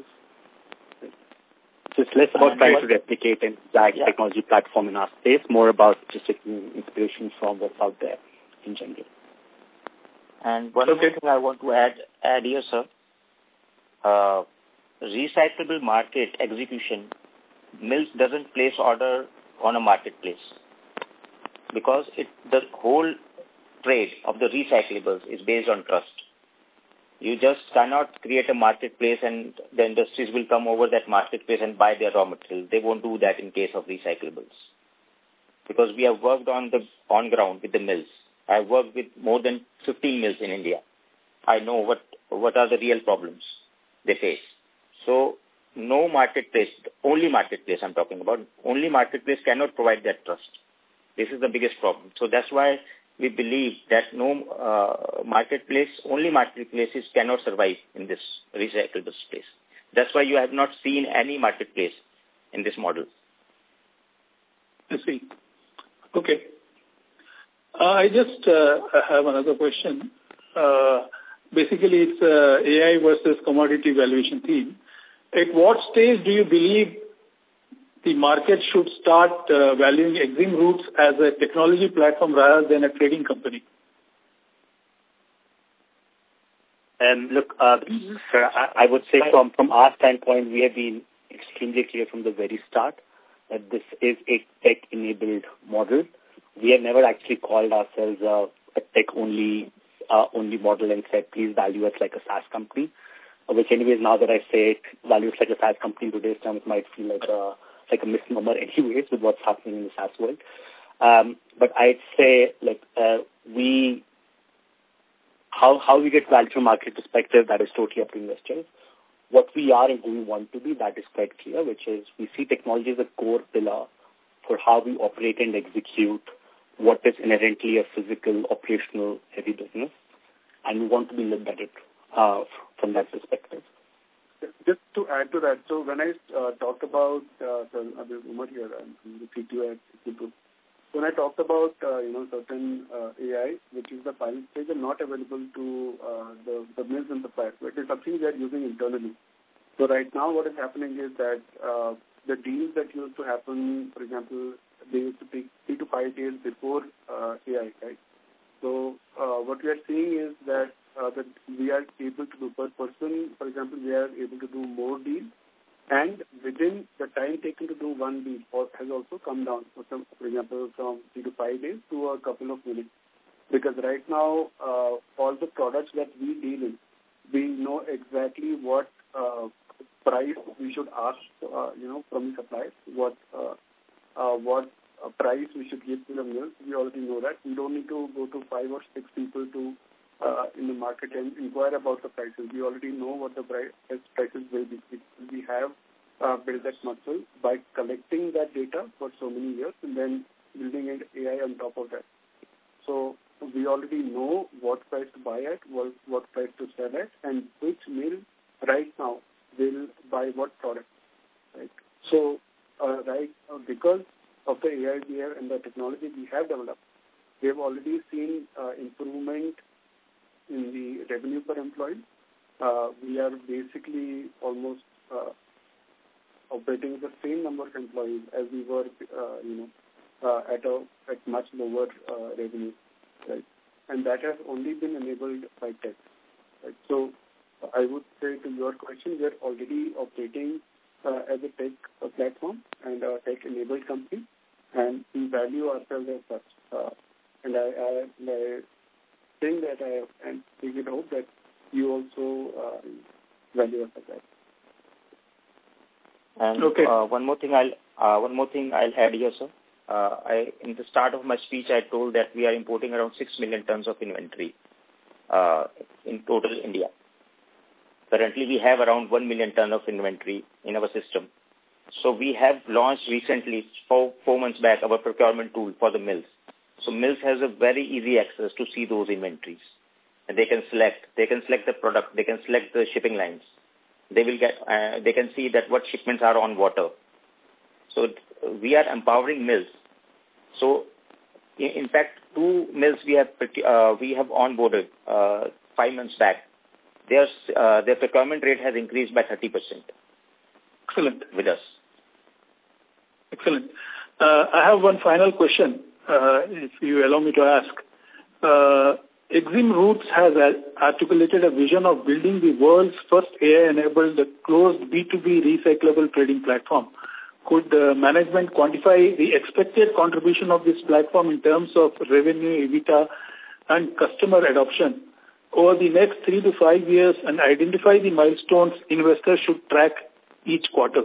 So it's less about and trying what, to replicate an exact yeah. technology platform in our space, more about just taking inspiration from what's out there in general. And one okay. more thing I want to add, add here, sir. Uh, recyclable market execution, Mills doesn't place order on a marketplace because it the whole trade of the recyclables is based on trust. You just cannot create a marketplace and the industries will come over that marketplace and buy their raw material. They won't do that in case of recyclables. Because we have worked on the on ground with the mills. I have worked with more than fifteen mills in India. I know what, what are the real problems they face. So no marketplace, only marketplace I'm talking about, only marketplace cannot provide that trust. This is the biggest problem. So that's why we believe that no uh, marketplace, only marketplaces cannot survive in this recyclable space. That's why you have not seen any marketplace in this model. I see. Okay. Uh, I just uh, have another question. Uh, basically, it's uh, A I versus commodity valuation theme. At what stage do you believe the market should start uh, valuing Exim Roots as a technology platform rather than a trading company? Um, look, uh, sir, I, I would say from, from our standpoint, we have been extremely clear from the very start that this is a tech-enabled model. We have never actually called ourselves a, a tech-only uh, only model and said, please value us like a SaaS company, which anyways, now that I say it, value us like a SaaS company in today's terms might feel like a like a misnomer anyways with what's happening in the SaaS world. Um, but I'd say, like, uh, we, how how we get value from a market perspective, that is totally up to investors. What we are and who we want to be, that is quite clear, which is we see technology as a core pillar for how we operate and execute what is inherently a physical, operational, heavy business. And we want to be looked at it uh, from that perspective. Just to add to that, so when I uh, talked about, uh, so Abhi Umar here, I'm the C T O at Citigroup. When I talked about, uh, you know, certain uh, A I, which is the pilot stage and not available to uh, the, the mills and suppliers, but it is something they are using internally. So right now what is happening is that uh, the deals that used to happen, for example, they used to take three to five days before uh, A I, right? So uh, what we are seeing is that Uh, that we are able to do per person, for example, we are able to do more deals, and within the time taken to do one deal has also come down, for, some, for example, from three to five days to a couple of minutes. Because right now, uh, all the products that we deal in, we know exactly what uh, price we should ask, uh, you know, from the suppliers, what uh, uh, what uh, price we should give to the mills. We already know that. We don't need to go to five or six people to Uh, in the market and inquire about the prices. We already know what the price, prices will be. We have uh, built that muscle by collecting that data for so many years and then building an A I on top of that. So we already know what price to buy at, what, what price to sell at, and which mill right now will buy what product. Right. So, uh, right, uh, because of the A I D R and the technology we have developed, we have already seen uh, improvement in the revenue per employee. Uh, we are basically almost uh, operating with the same number of employees as we were, uh, you know, uh, at a at much lower uh, revenue, right? And that has only been enabled by tech, right? So I would say to your question, we are already operating uh, as a tech uh, platform and a tech-enabled company, and we value ourselves as such. Uh, and I, I, I think that I and we would hope that you also uh, value us as that. And okay. uh, one more thing I'll uh, one more thing I'll add here, sir. Uh, I in the start of my speech I told that we are importing around six million tons of inventory uh, in total India. Currently, we have around one million ton of inventory in our system. So we have launched recently, four, four months back, our procurement tool for the mills. So mills has a very easy access to see those inventories. And they can select, they can select the product, they can select the shipping lines. They will get, uh, they can see that what shipments are on water. So we are empowering mills. So in, in fact, two mills we have, uh, we have onboarded uh, five months back. Their, uh, their procurement rate has increased by thirty percent. Excellent. With us. Excellent. Uh, I have one final question, uh, if you allow me to ask. Uh, Exim Roots has articulated a vision of building the world's first A I-enabled closed B two B recyclable trading platform. Could uh, management quantify the expected contribution of this platform in terms of revenue, EBITDA, and customer adoption over the next three to five years and identify the milestones investors should track each quarter?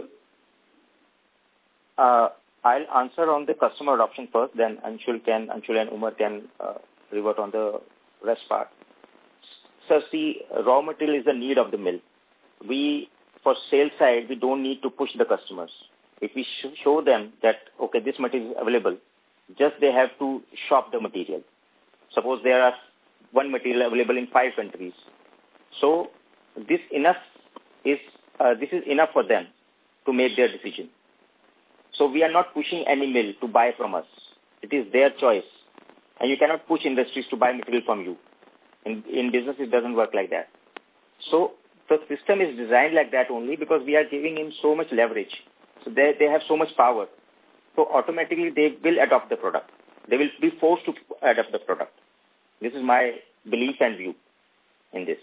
Uh, I'll answer on the customer adoption first, then Anshul can, Anshul and Umar can uh, revert on the rest part. So see, raw material is the need of the mill. We, for sales side, we don't need to push the customers. If we sh show them that, okay, this material is available, just they have to shop the material. Suppose there are one material available in five countries. So this enough is, uh, this is enough for them to make their decision. So we are not pushing any mill to buy from us. It is their choice. And you cannot push industries to buy material from you. In, in business, it doesn't work like that. So the system is designed like that only because we are giving him so much leverage. So they, they have so much power. So automatically they will adopt the product. They will be forced to adopt the product. This is my belief and view in this.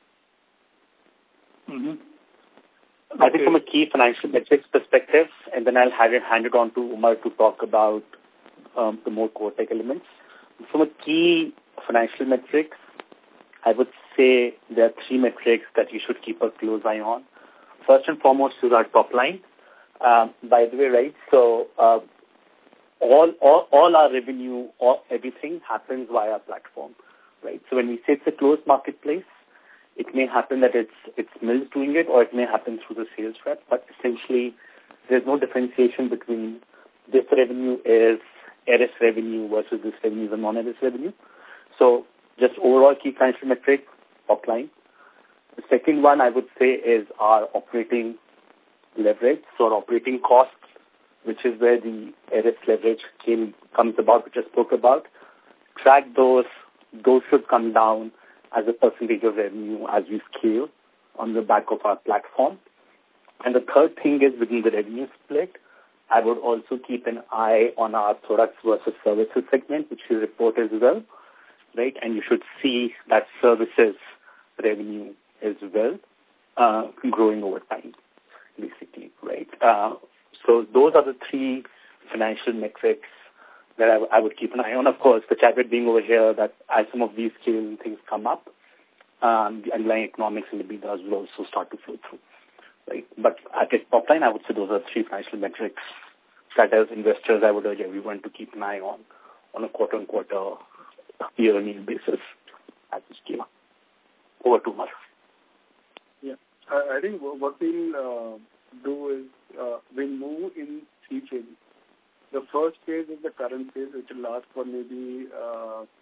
Mm-hmm. Okay. I think from a key financial metrics perspective, and then I'll have it handed on to Umar to talk about um, the more core tech elements. From a key financial metrics, I would say there are three metrics that you should keep a close eye on. First and foremost is our top line. Um, by the way, right, so uh, all, all all our revenue, all, everything happens via our platform, right? So when we say it's a closed marketplace, it may happen that it's it's mills doing it, or it may happen through the sales rep, but essentially there's no differentiation between this revenue is A R S revenue versus this revenue is a non-A R S revenue. So just overall key financial metric, top line. The second one I would say is our operating leverage, so our operating costs, which is where the A R S leverage came, comes about, which I spoke about. Track those. Those should come down as a percentage of revenue as we scale on the back of our platform. And the third thing is within the revenue split, I would also keep an eye on our products versus services segment, which we report as well, right? And you should see that services revenue as well uh, growing over time, basically, right? Uh, so those are the three financial metrics that I, w- I would keep an eye on. Of course, the caveat being over here that as some of these scale things come up, um, the underlying economics and the B D As will also start to flow through, right? But at the top line, I would say those are three financial metrics that as investors, I would urge everyone to keep an eye on, on a quarter-on-quarter, year-on-year basis at the scale. Over to Umar. Yeah, I, I think what we'll uh, do is uh, we'll move in three phases. The first phase is the current phase, which will last for maybe uh,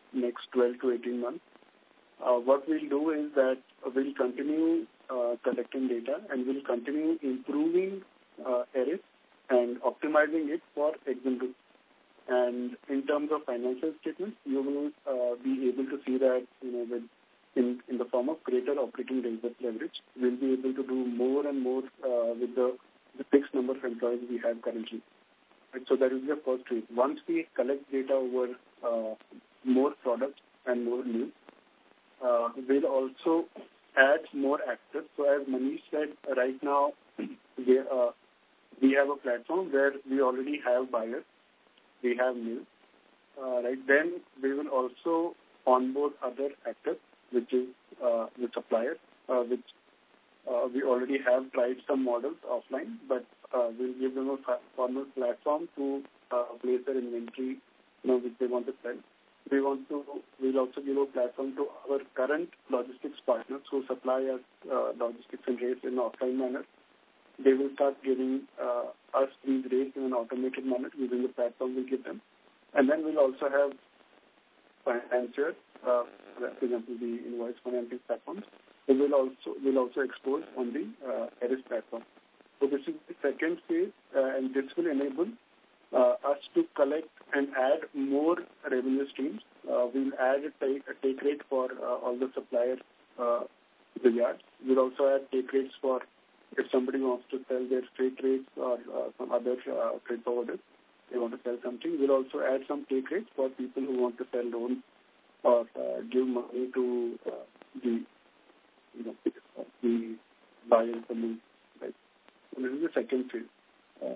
next twelve to eighteen months. Uh, what we'll do is that we'll continue uh, collecting data and we'll continue improving uh, Eris and optimizing it for Exim Group. And in terms of financial statements, you will uh, be able to see that, you know, with, in, in the form of greater operating leverage, we'll be able to do more and more uh, with the, the fixed number of employees we have currently. And so that is the first phase. Once we collect data over uh, more products and more news, uh, we'll also add more actors. So as Manish said, right now we, uh, we have a platform where we already have buyers, we have news. Uh, right then, we will also onboard other actors, which is uh, the suppliers, uh, which uh, we already have tried some models offline, but uh, we'll give them a formal platform to uh, place their inventory, you know, which they want to sell. We want to. We'll also give a platform to our current logistics partners who supply us uh, logistics and rates in an offline manner. They will start giving uh, us these rates in an automated manner using the platform we give them. And then we'll also have financiers, uh, for example, the invoice financing platforms. They will also will also expose on the uh, Eris platform. So this is the second phase, uh, and this will enable uh, us to collect and add more revenue streams. Uh, we'll add a take, a take rate for uh, all the suppliers, uh, the yards. We'll also add take rates for if somebody wants to sell their freight rates or uh, some other uh, freight forwarders, they want to sell something. We'll also add some take rates for people who want to sell loans or uh, give money to uh, the, you know, the buyers and the loans. Right? So this is the second phase. Uh,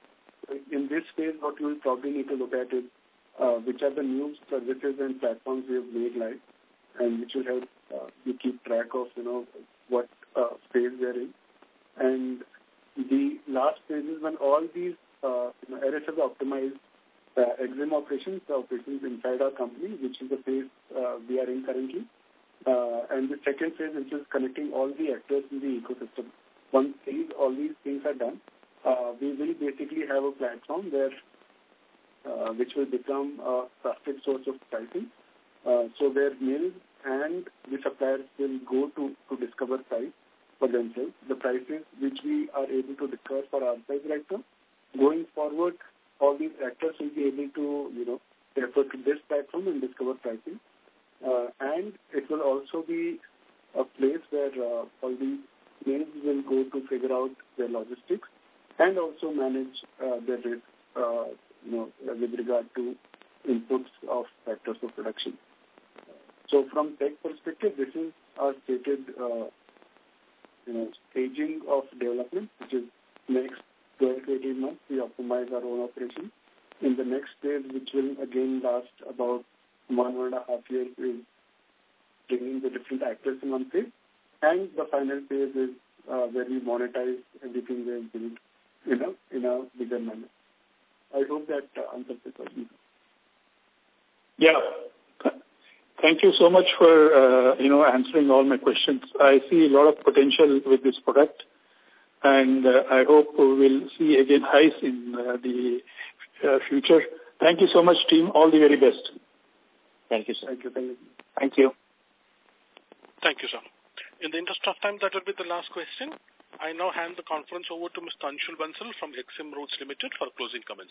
in this phase, what you will probably need to look at is uh, which are the new services and platforms we have made live, and which will help uh, you keep track of, you know, what uh, phase we are in. And the last phase is when all these uh, you know, Eris has optimized uh, Exim operations, the operations inside our company, which is the phase uh, we are in currently. Uh, and the second phase, which is connecting all the actors in the ecosystem. Once these, all these things are done, uh, we will basically have a platform where, uh, which will become a trusted source of pricing. Uh, so where mills and the suppliers will go to, to discover price for themselves, the prices which we are able to discover for ourselves right now. Going forward, all these actors will be able to, you know, refer to this platform and discover pricing. Uh, and it will also be a place where uh, all these mills will go to figure out their logistics and also manage uh, their risk, uh, you know, with regard to inputs of factors of production. So from tech perspective, this is our stated uh, you know, staging of development, which is next twelve to eighteen months, we optimize our own operation. In the next phase, which will again last about one, one and a half years, is bringing the different actors in one phase. And the final phase is uh, where we monetize everything we have built in a, in a bigger manner. I hope that uh, answers the question. Yeah. Thank you so much for, uh, you know, answering all my questions. I see a lot of potential with this product, and uh, I hope we will see again highs in uh, the uh, future. Thank you so much, team. All the very best. Thank you, sir. Thank you. Thank you. Thank you. Thank you, sir. In the interest of time, that will be the last question. I now hand the conference over to Mister Anshul Bansal from Exim Roads Limited for closing comments.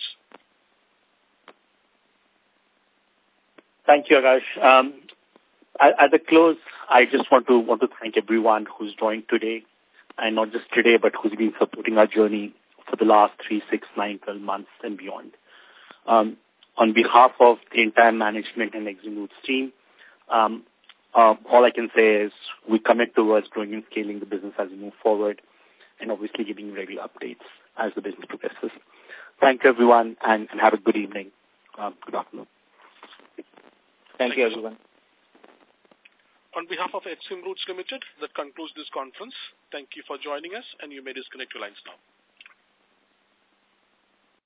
Thank you, Akash. Um, at, at the close, I just want to want to thank everyone who's joined today, and not just today, but who's been supporting our journey for the last three, six, nine, twelve months and beyond. Um, on behalf of the entire management and Exim Roads team, um, uh, all I can say is we commit towards growing and scaling the business as we move forward, and obviously giving regular updates as the business progresses. Thank you, everyone, and, and have a good evening. Um, good afternoon. Thank you, everyone. On behalf of Exim Roads Limited, that concludes this conference. Thank you for joining us, and you may disconnect your lines now.